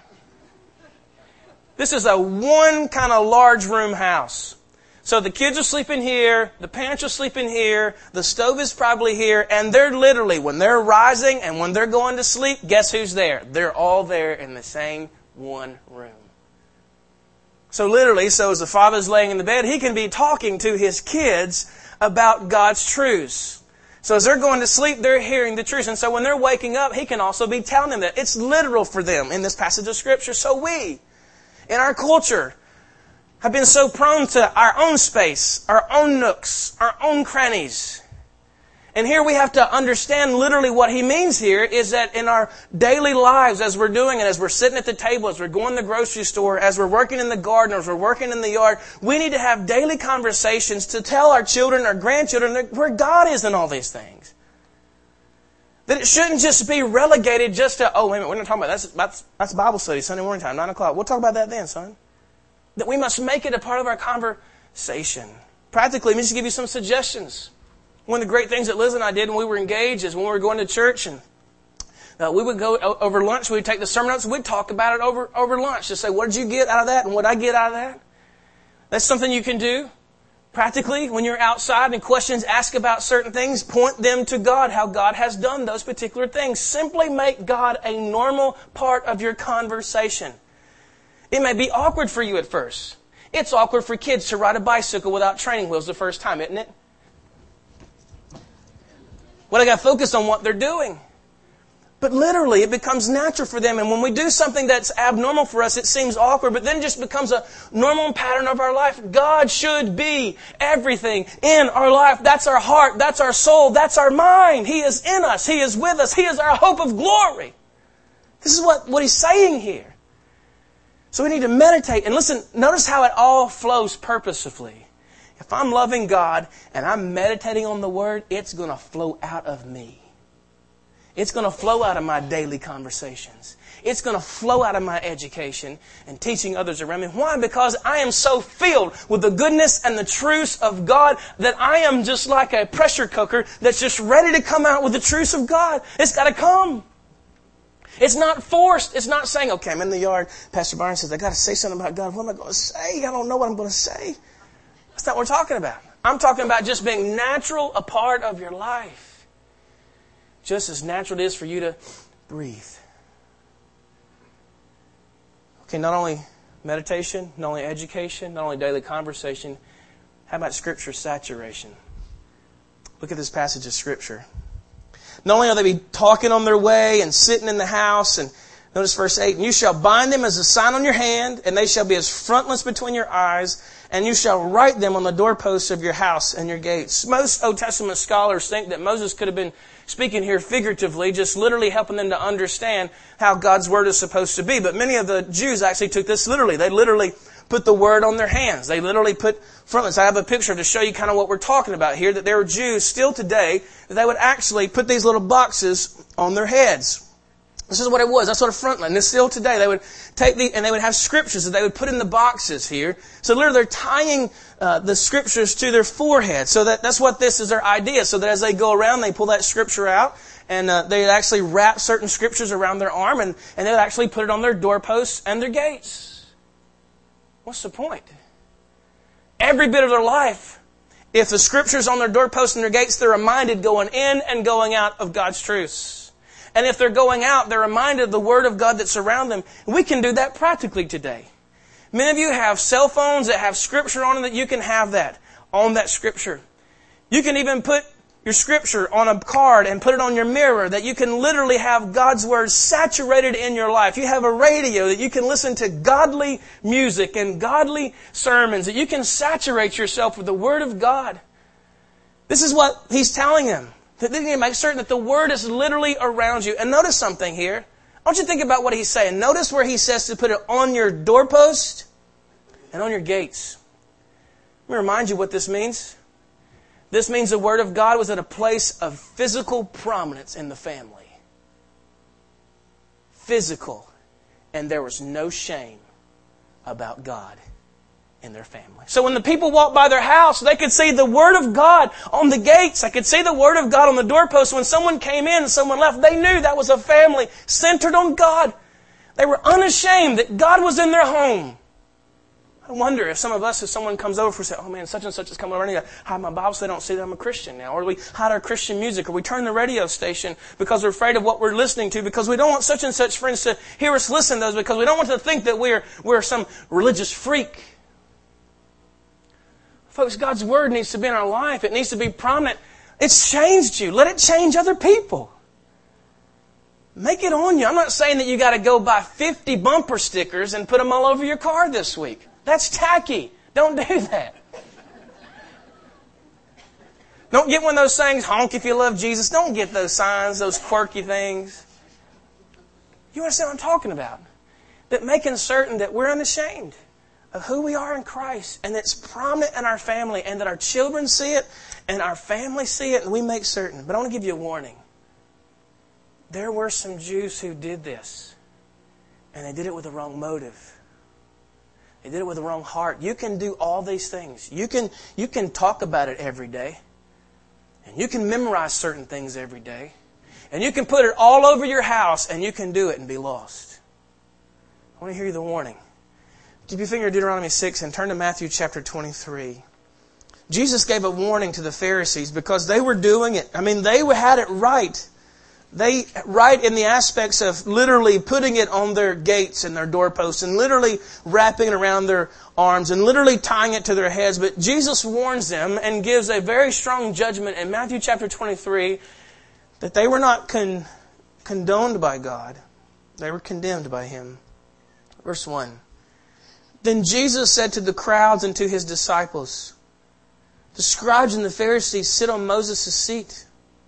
This is a one kind of large room house. So the kids are sleeping here, the parents are sleeping here, the stove is probably here, and they're literally, when they're rising and when they're going to sleep, guess who's there? They're all there in the same one room. So literally, so as the father's laying in the bed, he can be talking to his kids about God's truths. So as they're going to sleep, they're hearing the truth. And so when they're waking up, He can also be telling them that. It's literal for them in this passage of Scripture. So we, in our culture, have been so prone to our own space, our own nooks, our own crannies. And here we have to understand literally what He means here is that in our daily lives, as we're doing it, as we're sitting at the table, as we're going to the grocery store, as we're working in the garden, as we're working in the yard, we need to have daily conversations to tell our children, our grandchildren, where God is in all these things. That it shouldn't just be relegated just to, oh, wait a minute, we're not talking about that's Bible study, Sunday morning time, 9 o'clock. We'll talk about that then, son. That we must make it a part of our conversation. Practically, let me just give you some suggestions. One of the great things that Liz and I did when we were engaged is when we were going to church and we would go over lunch, we'd take the sermon notes, and we'd talk about it over lunch. Just say, what did you get out of that and what did I get out of that? That's something you can do. Practically, when you're outside and questions ask about certain things, point them to God, how God has done those particular things. Simply make God a normal part of your conversation. It may be awkward for you at first. It's awkward for kids to ride a bicycle without training wheels the first time, isn't it? Well, I got to focus on what they're doing. But literally, it becomes natural for them. And when we do something that's abnormal for us, it seems awkward, but then it just becomes a normal pattern of our life. God should be everything in our life. That's our heart. That's our soul. That's our mind. He is in us. He is with us. He is our hope of glory. This is what He's saying here. So we need to meditate. And listen, notice how it all flows purposefully. If I'm loving God and I'm meditating on the Word, it's going to flow out of me. It's going to flow out of my daily conversations. It's going to flow out of my education and teaching others around me. Why? Because I am so filled with the goodness and the truths of God that I am just like a pressure cooker that's just ready to come out with the truths of God. It's got to come. It's not forced. It's not saying, okay, I'm in the yard. Pastor Byron says, I got to say something about God. What am I going to say? I don't know what I'm going to say. That's not what we're talking about. I'm talking about just being natural, a part of your life. Just as natural it is for you to breathe. Okay, not only meditation, not only education, not only daily conversation. How about Scripture saturation? Look at this passage of Scripture. Not only are they be talking on their way and sitting in the house, and notice verse 8, and you shall bind them as a sign on your hand, and they shall be as frontlets between your eyes, and you shall write them on the doorposts of your house and your gates. Most Old Testament scholars think that Moses could have been speaking here figuratively, just literally helping them to understand how God's Word is supposed to be. But many of the Jews actually took this literally. They literally put the Word on their hands. They literally put frontlets. I have a picture to show you kind of what we're talking about here, that there were Jews still today that they would actually put these little boxes on their heads. This is what it was. That's what a frontlet. And still today, they would take and they would have scriptures that they would put in the boxes here. So literally, they're tying the scriptures to their forehead. So that's what this is their idea. So that as they go around, they pull that scripture out, and they would actually wrap certain scriptures around their arm, and they would actually put it on their doorposts and their gates. What's the point? Every bit of their life, if the scripture's on their doorposts and their gates, they're reminded going in and going out of God's truths. And if they're going out, they're reminded of the Word of God that's around them. We can do that practically today. Many of you have cell phones that have Scripture on them, that you can have that on that Scripture. You can even put your Scripture on a card and put it on your mirror, that you can literally have God's Word saturated in your life. You have a radio that you can listen to godly music and godly sermons, that you can saturate yourself with the Word of God. This is what He's telling them. They need to make certain that the Word is literally around you. And notice something here. I want you to think about what He's saying. Notice where He says to put it on your doorpost and on your gates. Let me remind you what this means. This means the Word of God was at a place of physical prominence in the family. Physical. And there was no shame about God in their family. So when the people walked by their house, they could see the Word of God on the gates. They could see the Word of God on the doorpost. When someone came in and someone left, they knew that was a family centered on God. They were unashamed that God was in their home. I wonder if some of us, if someone comes over and says, oh man, such and such is coming over, I need to hide my Bible so they don't see that I'm a Christian now. Or we hide our Christian music, or we turn the radio station because we're afraid of what we're listening to, because we don't want such and such friends to hear us listen to those, because we don't want to think that we're some religious freak. Folks, God's Word needs to be in our life. It needs to be prominent. It's changed you. Let it change other people. Make it on you. I'm not saying that you got to go buy 50 bumper stickers and put them all over your car this week. That's tacky. Don't do that. Don't get one of those things, honk if you love Jesus. Don't get those signs, those quirky things. You understand what I'm talking about? That making certain that we're unashamed of who we are in Christ, and that's prominent in our family, and that our children see it, and our family see it, and we make certain. But I want to give you a warning. There were some Jews who did this, and they did it with the wrong motive. They did it with the wrong heart. You can do all these things. You can talk about it every day. And you can memorize certain things every day. And you can put it all over your house, and you can do it and be lost. I want to hear you the warning. Keep your finger in Deuteronomy 6 and turn to Matthew chapter 23. Jesus gave a warning to the Pharisees because they were doing it. I mean, they had it right. They right in the aspects of literally putting it on their gates and their doorposts and literally wrapping it around their arms and literally tying it to their heads. But Jesus warns them and gives a very strong judgment in Matthew chapter 23 that they were not condoned by God. They were condemned by Him. Verse 1. Then Jesus said to the crowds and to His disciples, the scribes and the Pharisees sit on Moses' seat.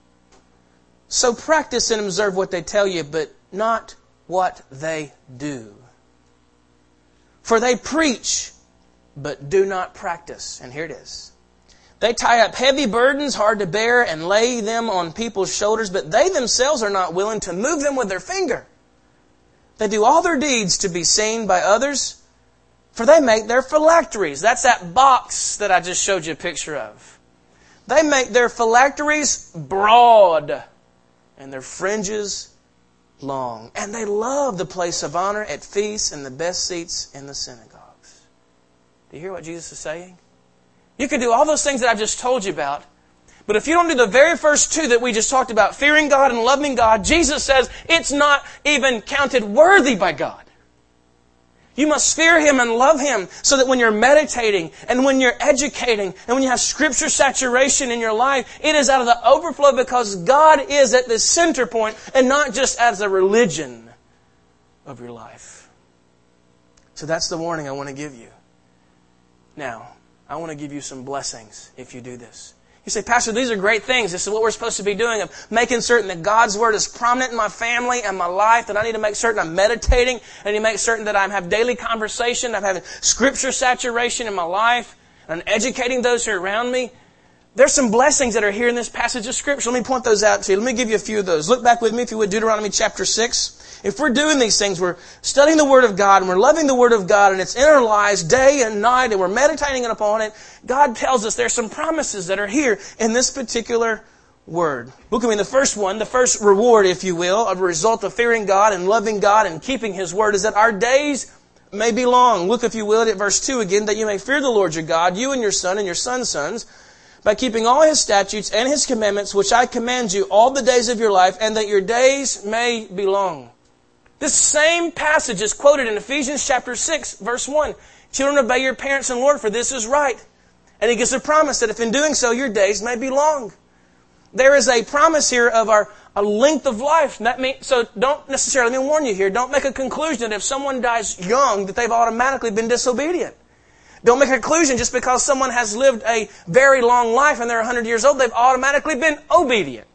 So practice and observe what they tell you, but not what they do. For they preach, but do not practice. And here it is. They tie up heavy burdens, hard to bear, and lay them on people's shoulders, but they themselves are not willing to move them with their finger. They do all their deeds to be seen by others, for they make their phylacteries. That's that box that I just showed you a picture of. They make their phylacteries broad and their fringes long. And they love the place of honor at feasts and the best seats in the synagogues. Do you hear what Jesus is saying? You can do all those things that I've just told you about, but if you don't do the very first two that we just talked about, fearing God and loving God, Jesus says it's not even counted worthy by God. You must fear Him and love Him so that when you're meditating and when you're educating and when you have Scripture saturation in your life, it is out of the overflow because God is at the center point and not just as a religion of your life. So that's the warning I want to give you. Now, I want to give you some blessings if you do this. You say, Pastor, these are great things. This is what we're supposed to be doing, of making certain that God's Word is prominent in my family and my life, that I need to make certain I'm meditating. I need to make certain that I have daily conversation, I'm having Scripture saturation in my life, and I'm educating those who are around me. There's some blessings that are here in this passage of Scripture. Let me point those out to you. Let me give you a few of those. Look back with me, if you would, Deuteronomy chapter 6. If we're doing these things, we're studying the Word of God and we're loving the Word of God and it's in our lives day and night and we're meditating upon it, God tells us there's some promises that are here in this particular Word. Look at me, the first one, the first reward, if you will, of a result of fearing God and loving God and keeping His Word is that our days may be long. Look, if you will, at verse 2 again, that you may fear the Lord your God, you and your son and your son's sons, by keeping all His statutes and His commandments, which I command you all the days of your life, and that your days may be long. This same passage is quoted in Ephesians chapter 6, verse 1. Children, obey your parents in the Lord, for this is right. And He gives a promise that if in doing so, your days may be long. There is a promise here of a length of life. So don't necessarily, let me warn you here, don't make a conclusion that if someone dies young, that they've automatically been disobedient. Don't make a conclusion just because someone has lived a very long life and they're 100 years old, they've automatically been obedient.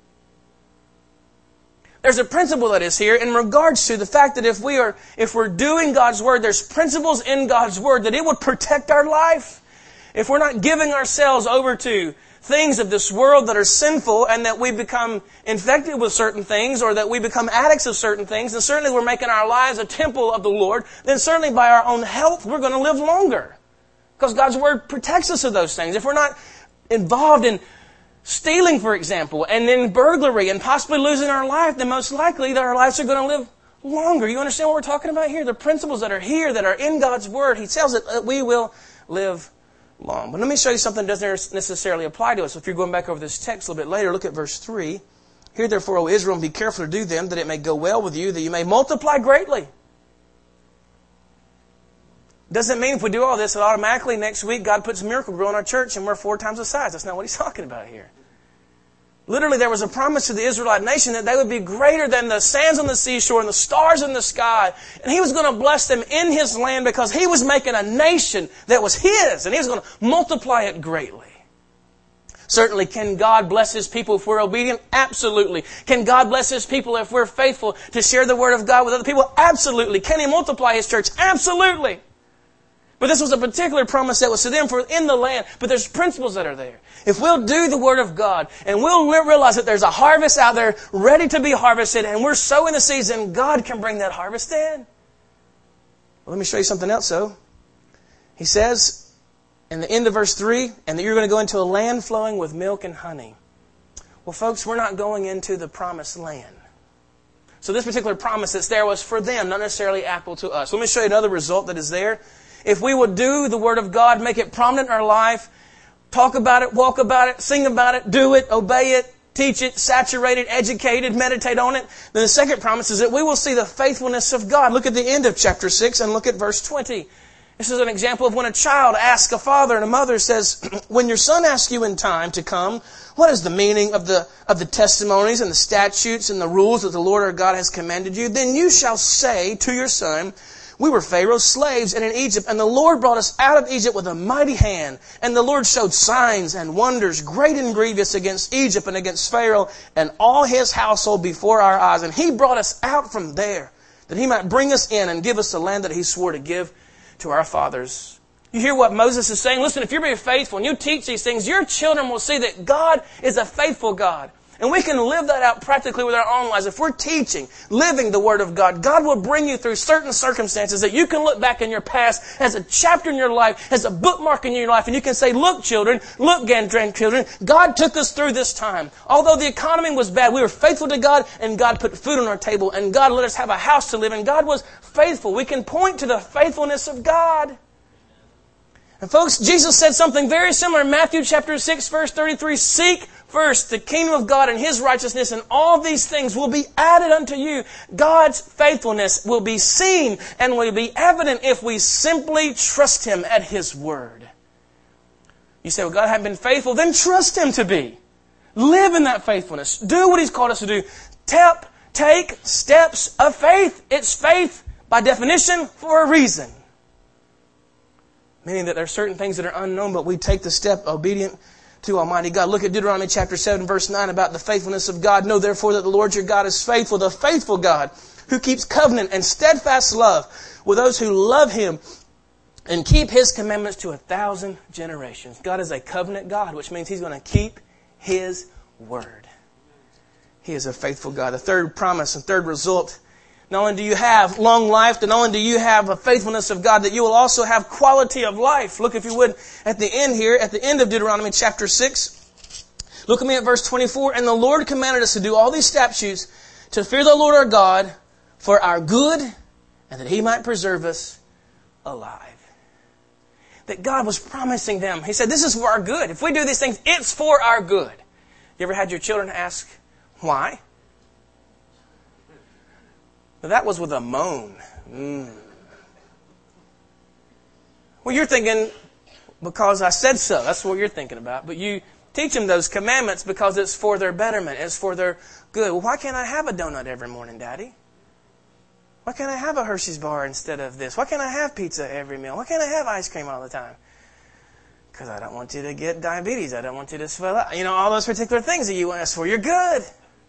There's a principle that is here in regards to the fact that if we're doing God's Word, there's principles in God's Word that it would protect our life. If we're not giving ourselves over to things of this world that are sinful and that we become infected with certain things or that we become addicts of certain things, and certainly we're making our lives a temple of the Lord, then certainly by our own health we're going to live longer. Because God's Word protects us of those things. If we're not involved in stealing, for example, and then burglary and possibly losing our life, then most likely that our lives are going to live longer. You understand what we're talking about here? The principles that are here, that are in God's Word, He tells it that we will live long. But let me show you something that doesn't necessarily apply to us. If you're going back over this text a little bit later, look at verse 3. Hear therefore, O Israel, and be careful to do them, that it may go well with you, that you may multiply greatly. Doesn't mean if we do all this that automatically next week God puts Miracle-Gro in our church and we're 4 times the size. That's not what He's talking about here. Literally, there was a promise to the Israelite nation that they would be greater than the sands on the seashore and the stars in the sky. And He was going to bless them in His land because He was making a nation that was His. And He was going to multiply it greatly. Certainly, can God bless His people if we're obedient? Absolutely. Can God bless His people if we're faithful to share the Word of God with other people? Absolutely. Can He multiply His church? Absolutely. But this was a particular promise that was to them for in the land. But there's principles that are there. If we'll do the Word of God and we'll realize that there's a harvest out there ready to be harvested and we're sowing the seeds, then God can bring that harvest in. Well, let me show you something else, though. He says in the end of verse 3, and that you're going to go into a land flowing with milk and honey. Well, folks, we're not going into the promised land. So this particular promise that's there was for them, not necessarily applicable to us. Let me show you another result that is there. If we would do the Word of God, make it prominent in our life, talk about it, walk about it, sing about it, do it, obey it, teach it, saturate it, educate it, meditate on it, then the second promise is that we will see the faithfulness of God. Look at the end of chapter 6 and look at verse 20. This is an example of when a child asks a father and a mother, says, when your son asks you in time to come, what is the meaning of the testimonies and the statutes and the rules that the Lord our God has commanded you? Then you shall say to your son, we were Pharaoh's slaves and in Egypt, and the Lord brought us out of Egypt with a mighty hand. And the Lord showed signs and wonders, great and grievous, against Egypt and against Pharaoh and all his household before our eyes. And He brought us out from there, that He might bring us in and give us the land that He swore to give to our fathers. You hear what Moses is saying? Listen, if you're being faithful and you teach these things, your children will see that God is a faithful God. And we can live that out practically with our own lives. If we're teaching, living the Word of God, God will bring you through certain circumstances that you can look back in your past as a chapter in your life, as a bookmark in your life, and you can say, look, children, look, grandchildren, God took us through this time. Although the economy was bad, we were faithful to God, and God put food on our table, and God let us have a house to live in. God was faithful. We can point to the faithfulness of God. And folks, Jesus said something very similar in Matthew chapter 6, verse 33. Seek first the kingdom of God and His righteousness, and all these things will be added unto you. God's faithfulness will be seen and will be evident if we simply trust Him at His word. You say, well, God hasn't been faithful. Then trust Him to be. Live in that faithfulness. Do what He's called us to do. Take steps of faith. It's faith by definition for a reason. Meaning that there are certain things that are unknown, but we take the step obedient to Almighty God. Look at Deuteronomy chapter 7, verse 9 about the faithfulness of God. Know therefore that the Lord your God is faithful, the faithful God, who keeps covenant and steadfast love with those who love Him and keep His commandments to 1,000 generations. God is a covenant God, which means He's going to keep His word. He is a faithful God. The third promise and third result, not only do you have long life, not only do you have a faithfulness of God, that you will also have quality of life. Look, if you would, at the end here, at the end of Deuteronomy chapter 6. Look at me at verse 24. And the Lord commanded us to do all these statutes, to fear the Lord our God for our good, and that He might preserve us alive. That God was promising them. He said, this is for our good. If we do these things, it's for our good. You ever had your children ask, why? That was with a moan. Well, you're thinking, because I said so. That's what you're thinking about. But you teach them those commandments because it's for their betterment. It's for their good. Well, why can't I have a donut every morning, Daddy? Why can't I have a Hershey's bar instead of this? Why can't I have pizza every meal? Why can't I have ice cream all the time? Because I don't want you to get diabetes. I don't want you to swell up. You know, all those particular things that you ask for. You're good.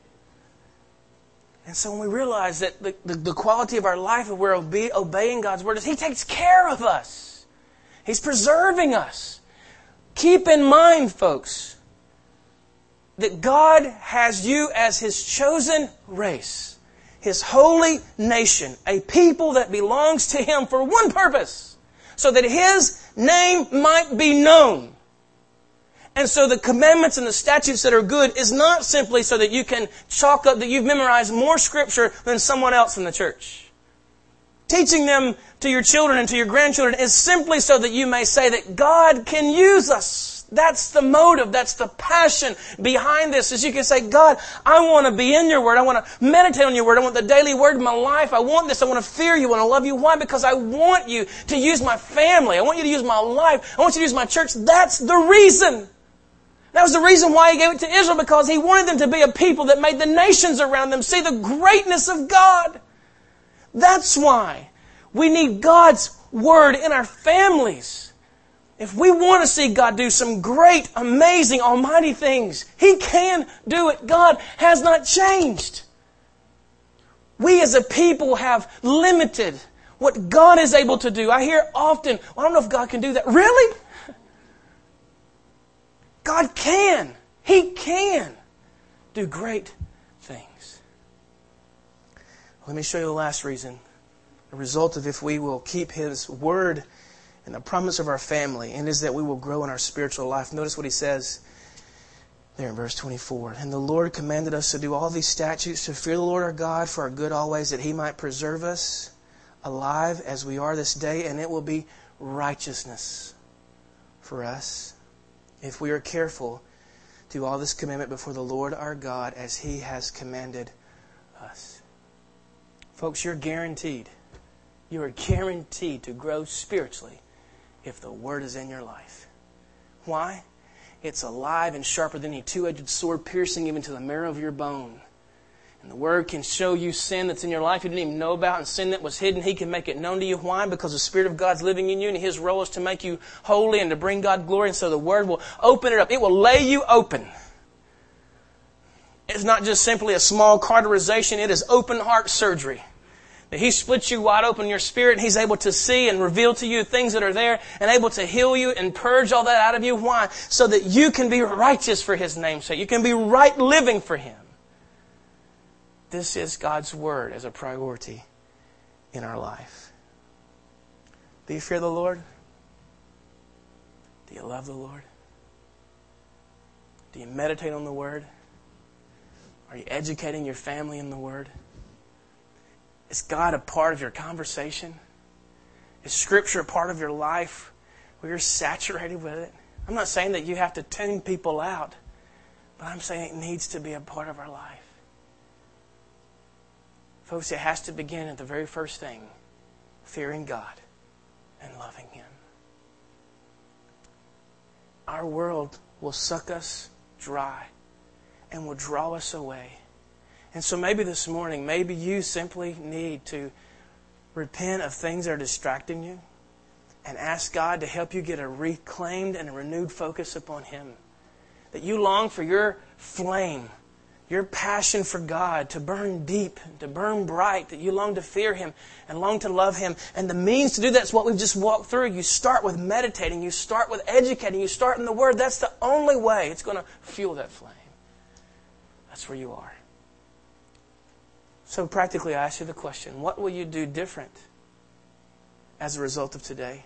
And so when we realize that the quality of our life, if we're obeying God's word, is He takes care of us. He's preserving us. Keep in mind, folks, that God has you as His chosen race, His holy nation, a people that belongs to Him for one purpose, so that His name might be known. And so the commandments and the statutes that are good is not simply so that you can chalk up that you've memorized more Scripture than someone else in the church. Teaching them to your children and to your grandchildren is simply so that you may say that God can use us. That's the motive. That's the passion behind this. Is you can say, God, I want to be in your word. I want to meditate on your word. I want the daily word in my life. I want this. I want to fear you. I want to love you. Why? Because I want you to use my family. I want you to use my life. I want you to use my church. That's the reason. That was the reason why He gave it to Israel, because He wanted them to be a people that made the nations around them see the greatness of God. That's why we need God's word in our families. If we want to see God do some great, amazing, almighty things, He can do it. God has not changed. We as a people have limited what God is able to do. I hear often, well, I don't know if God can do that. Really? God can. He can do great things. Let me show you the last reason. The result of if we will keep His word and the promise of our family, and is that we will grow in our spiritual life. Notice what He says there in verse 24. And the Lord commanded us to do all these statutes, to fear the Lord our God for our good always, that He might preserve us alive as we are this day, and it will be righteousness for us if we are careful to do all this commandment before the Lord our God as He has commanded us. Folks, you're guaranteed. You are guaranteed to grow spiritually if the Word is in your life. Why? It's alive and sharper than any two-edged sword, piercing even to the marrow of your bone. And the Word can show you sin that's in your life you didn't even know about, and sin that was hidden. He can make it known to you. Why? Because the Spirit of God's living in you, and His role is to make you holy and to bring God glory. And so the Word will open it up. It will lay you open. It's not just simply a small cauterization. It is open heart surgery. That He splits you wide open in your spirit, and He's able to see and reveal to you things that are there, and able to heal you and purge all that out of you. Why? So that you can be righteous for His name's sake. You can be right living for Him. This is God's Word as a priority in our life. Do you fear the Lord? Do you love the Lord? Do you meditate on the Word? Are you educating your family in the Word? Is God a part of your conversation? Is Scripture a part of your life where you're saturated with it? I'm not saying that you have to tune people out, but I'm saying it needs to be a part of our life. Folks, it has to begin at the very first thing, fearing God and loving Him. Our world will suck us dry and will draw us away. And so maybe this morning, maybe you simply need to repent of things that are distracting you and ask God to help you get a reclaimed and a renewed focus upon Him. That you long for your flame, your passion for God to burn deep, to burn bright, that you long to fear Him and long to love Him. And the means to do that is what we've just walked through. You start with meditating, you start with educating, you start in the Word. That's the only way it's going to fuel that flame. That's where you are. So practically, I ask you the question, what will you do different as a result of today?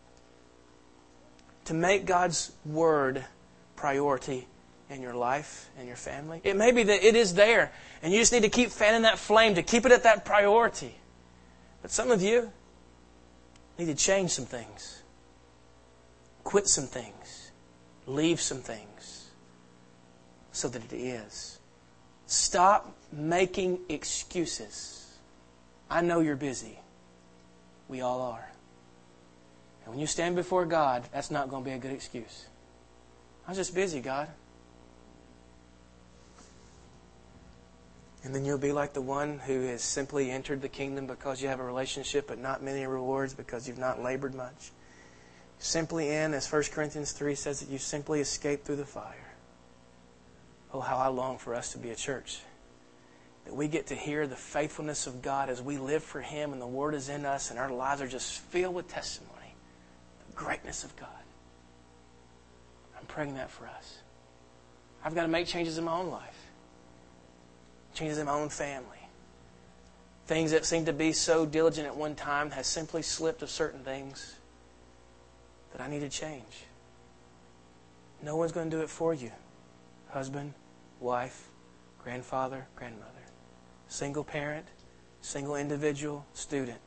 To make God's Word priority in your life and your family. It may be that it is there, and you just need to keep fanning that flame to keep it at that priority. But some of you need to change some things. Quit some things. Leave some things. So that it is. Stop making excuses. I know you're busy. We all are. And when you stand before God, that's not going to be a good excuse. I was just busy, God. And then you'll be like the one who has simply entered the kingdom because you have a relationship but not many rewards because you've not labored much. Simply in, as 1 Corinthians 3 says, that you simply escaped through the fire. Oh, how I long for us to be a church. That we get to hear the faithfulness of God as we live for Him and the Word is in us and our lives are just filled with testimony. The greatness of God. I'm praying that for us. I've got to make changes in my own life. Changes in my own family. Things that seemed to be so diligent at one time has simply slipped of certain things that I need to change. No one's going to do it for you. Husband, wife, grandfather, grandmother. Single parent, single individual, student,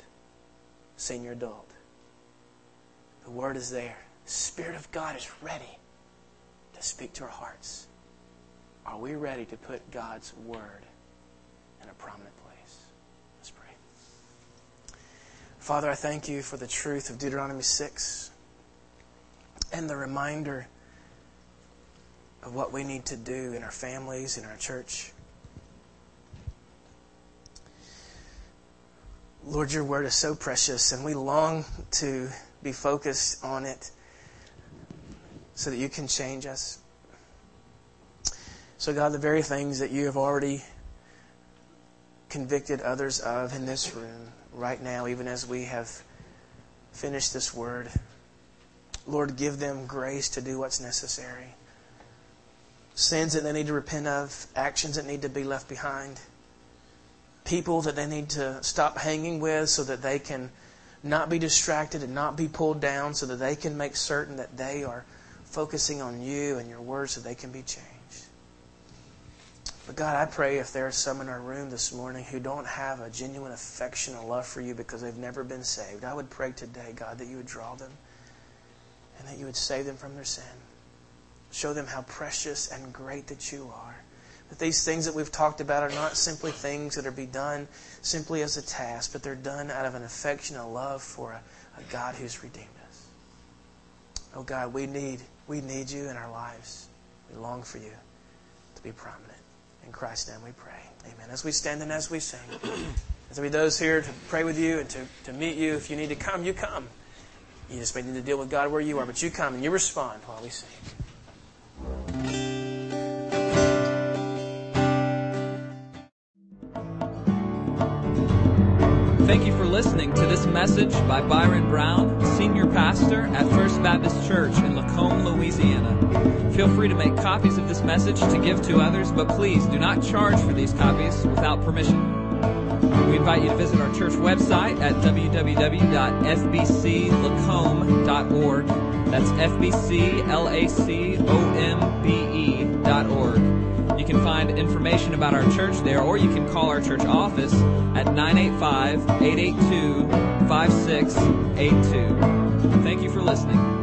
senior adult. The Word is there. The Spirit of God is ready to speak to our hearts. Are we ready to put God's Word in a prominent place? Let's pray. Father, I thank you for the truth of Deuteronomy 6 and the reminder of what we need to do in our families, in our church. Lord, your Word is so precious, and we long to be focused on it so that you can change us. So God, the very things that you have already convicted others of in this room right now, even as we have finished this Word, Lord, give them grace to do what's necessary. Sins that they need to repent of, actions that need to be left behind, people that they need to stop hanging with so that they can not be distracted and not be pulled down, so that they can make certain that they are focusing on you and your word so they can be changed. But God, I pray if there are some in our room this morning who don't have a genuine affection and love for you because they've never been saved, I would pray today, God, that you would draw them and that you would save them from their sin. Show them how precious and great that you are. That these things that we've talked about are not simply things that are be done simply as a task, but they're done out of an affection and love for a God who's redeemed us. Oh God, we need you in our lives. We long for you to be prominent. In Christ's name we pray. Amen. As we stand and as we sing, as there be those here to pray with you and to meet you, if you need to come, you come. You just may need to deal with God where you are, but you come and you respond while we sing. Thank you for listening to this message by Byron Brown, Senior Pastor at First Baptist Church in Lacombe, Louisiana. Feel free to make copies of this message to give to others, but please do not charge for these copies without permission. We invite you to visit our church website at www.fbclacombe.org. That's FBCLACOMBE.org. You can find information about our church there, or you can call our church office at 985-882-5682. Thank you for listening.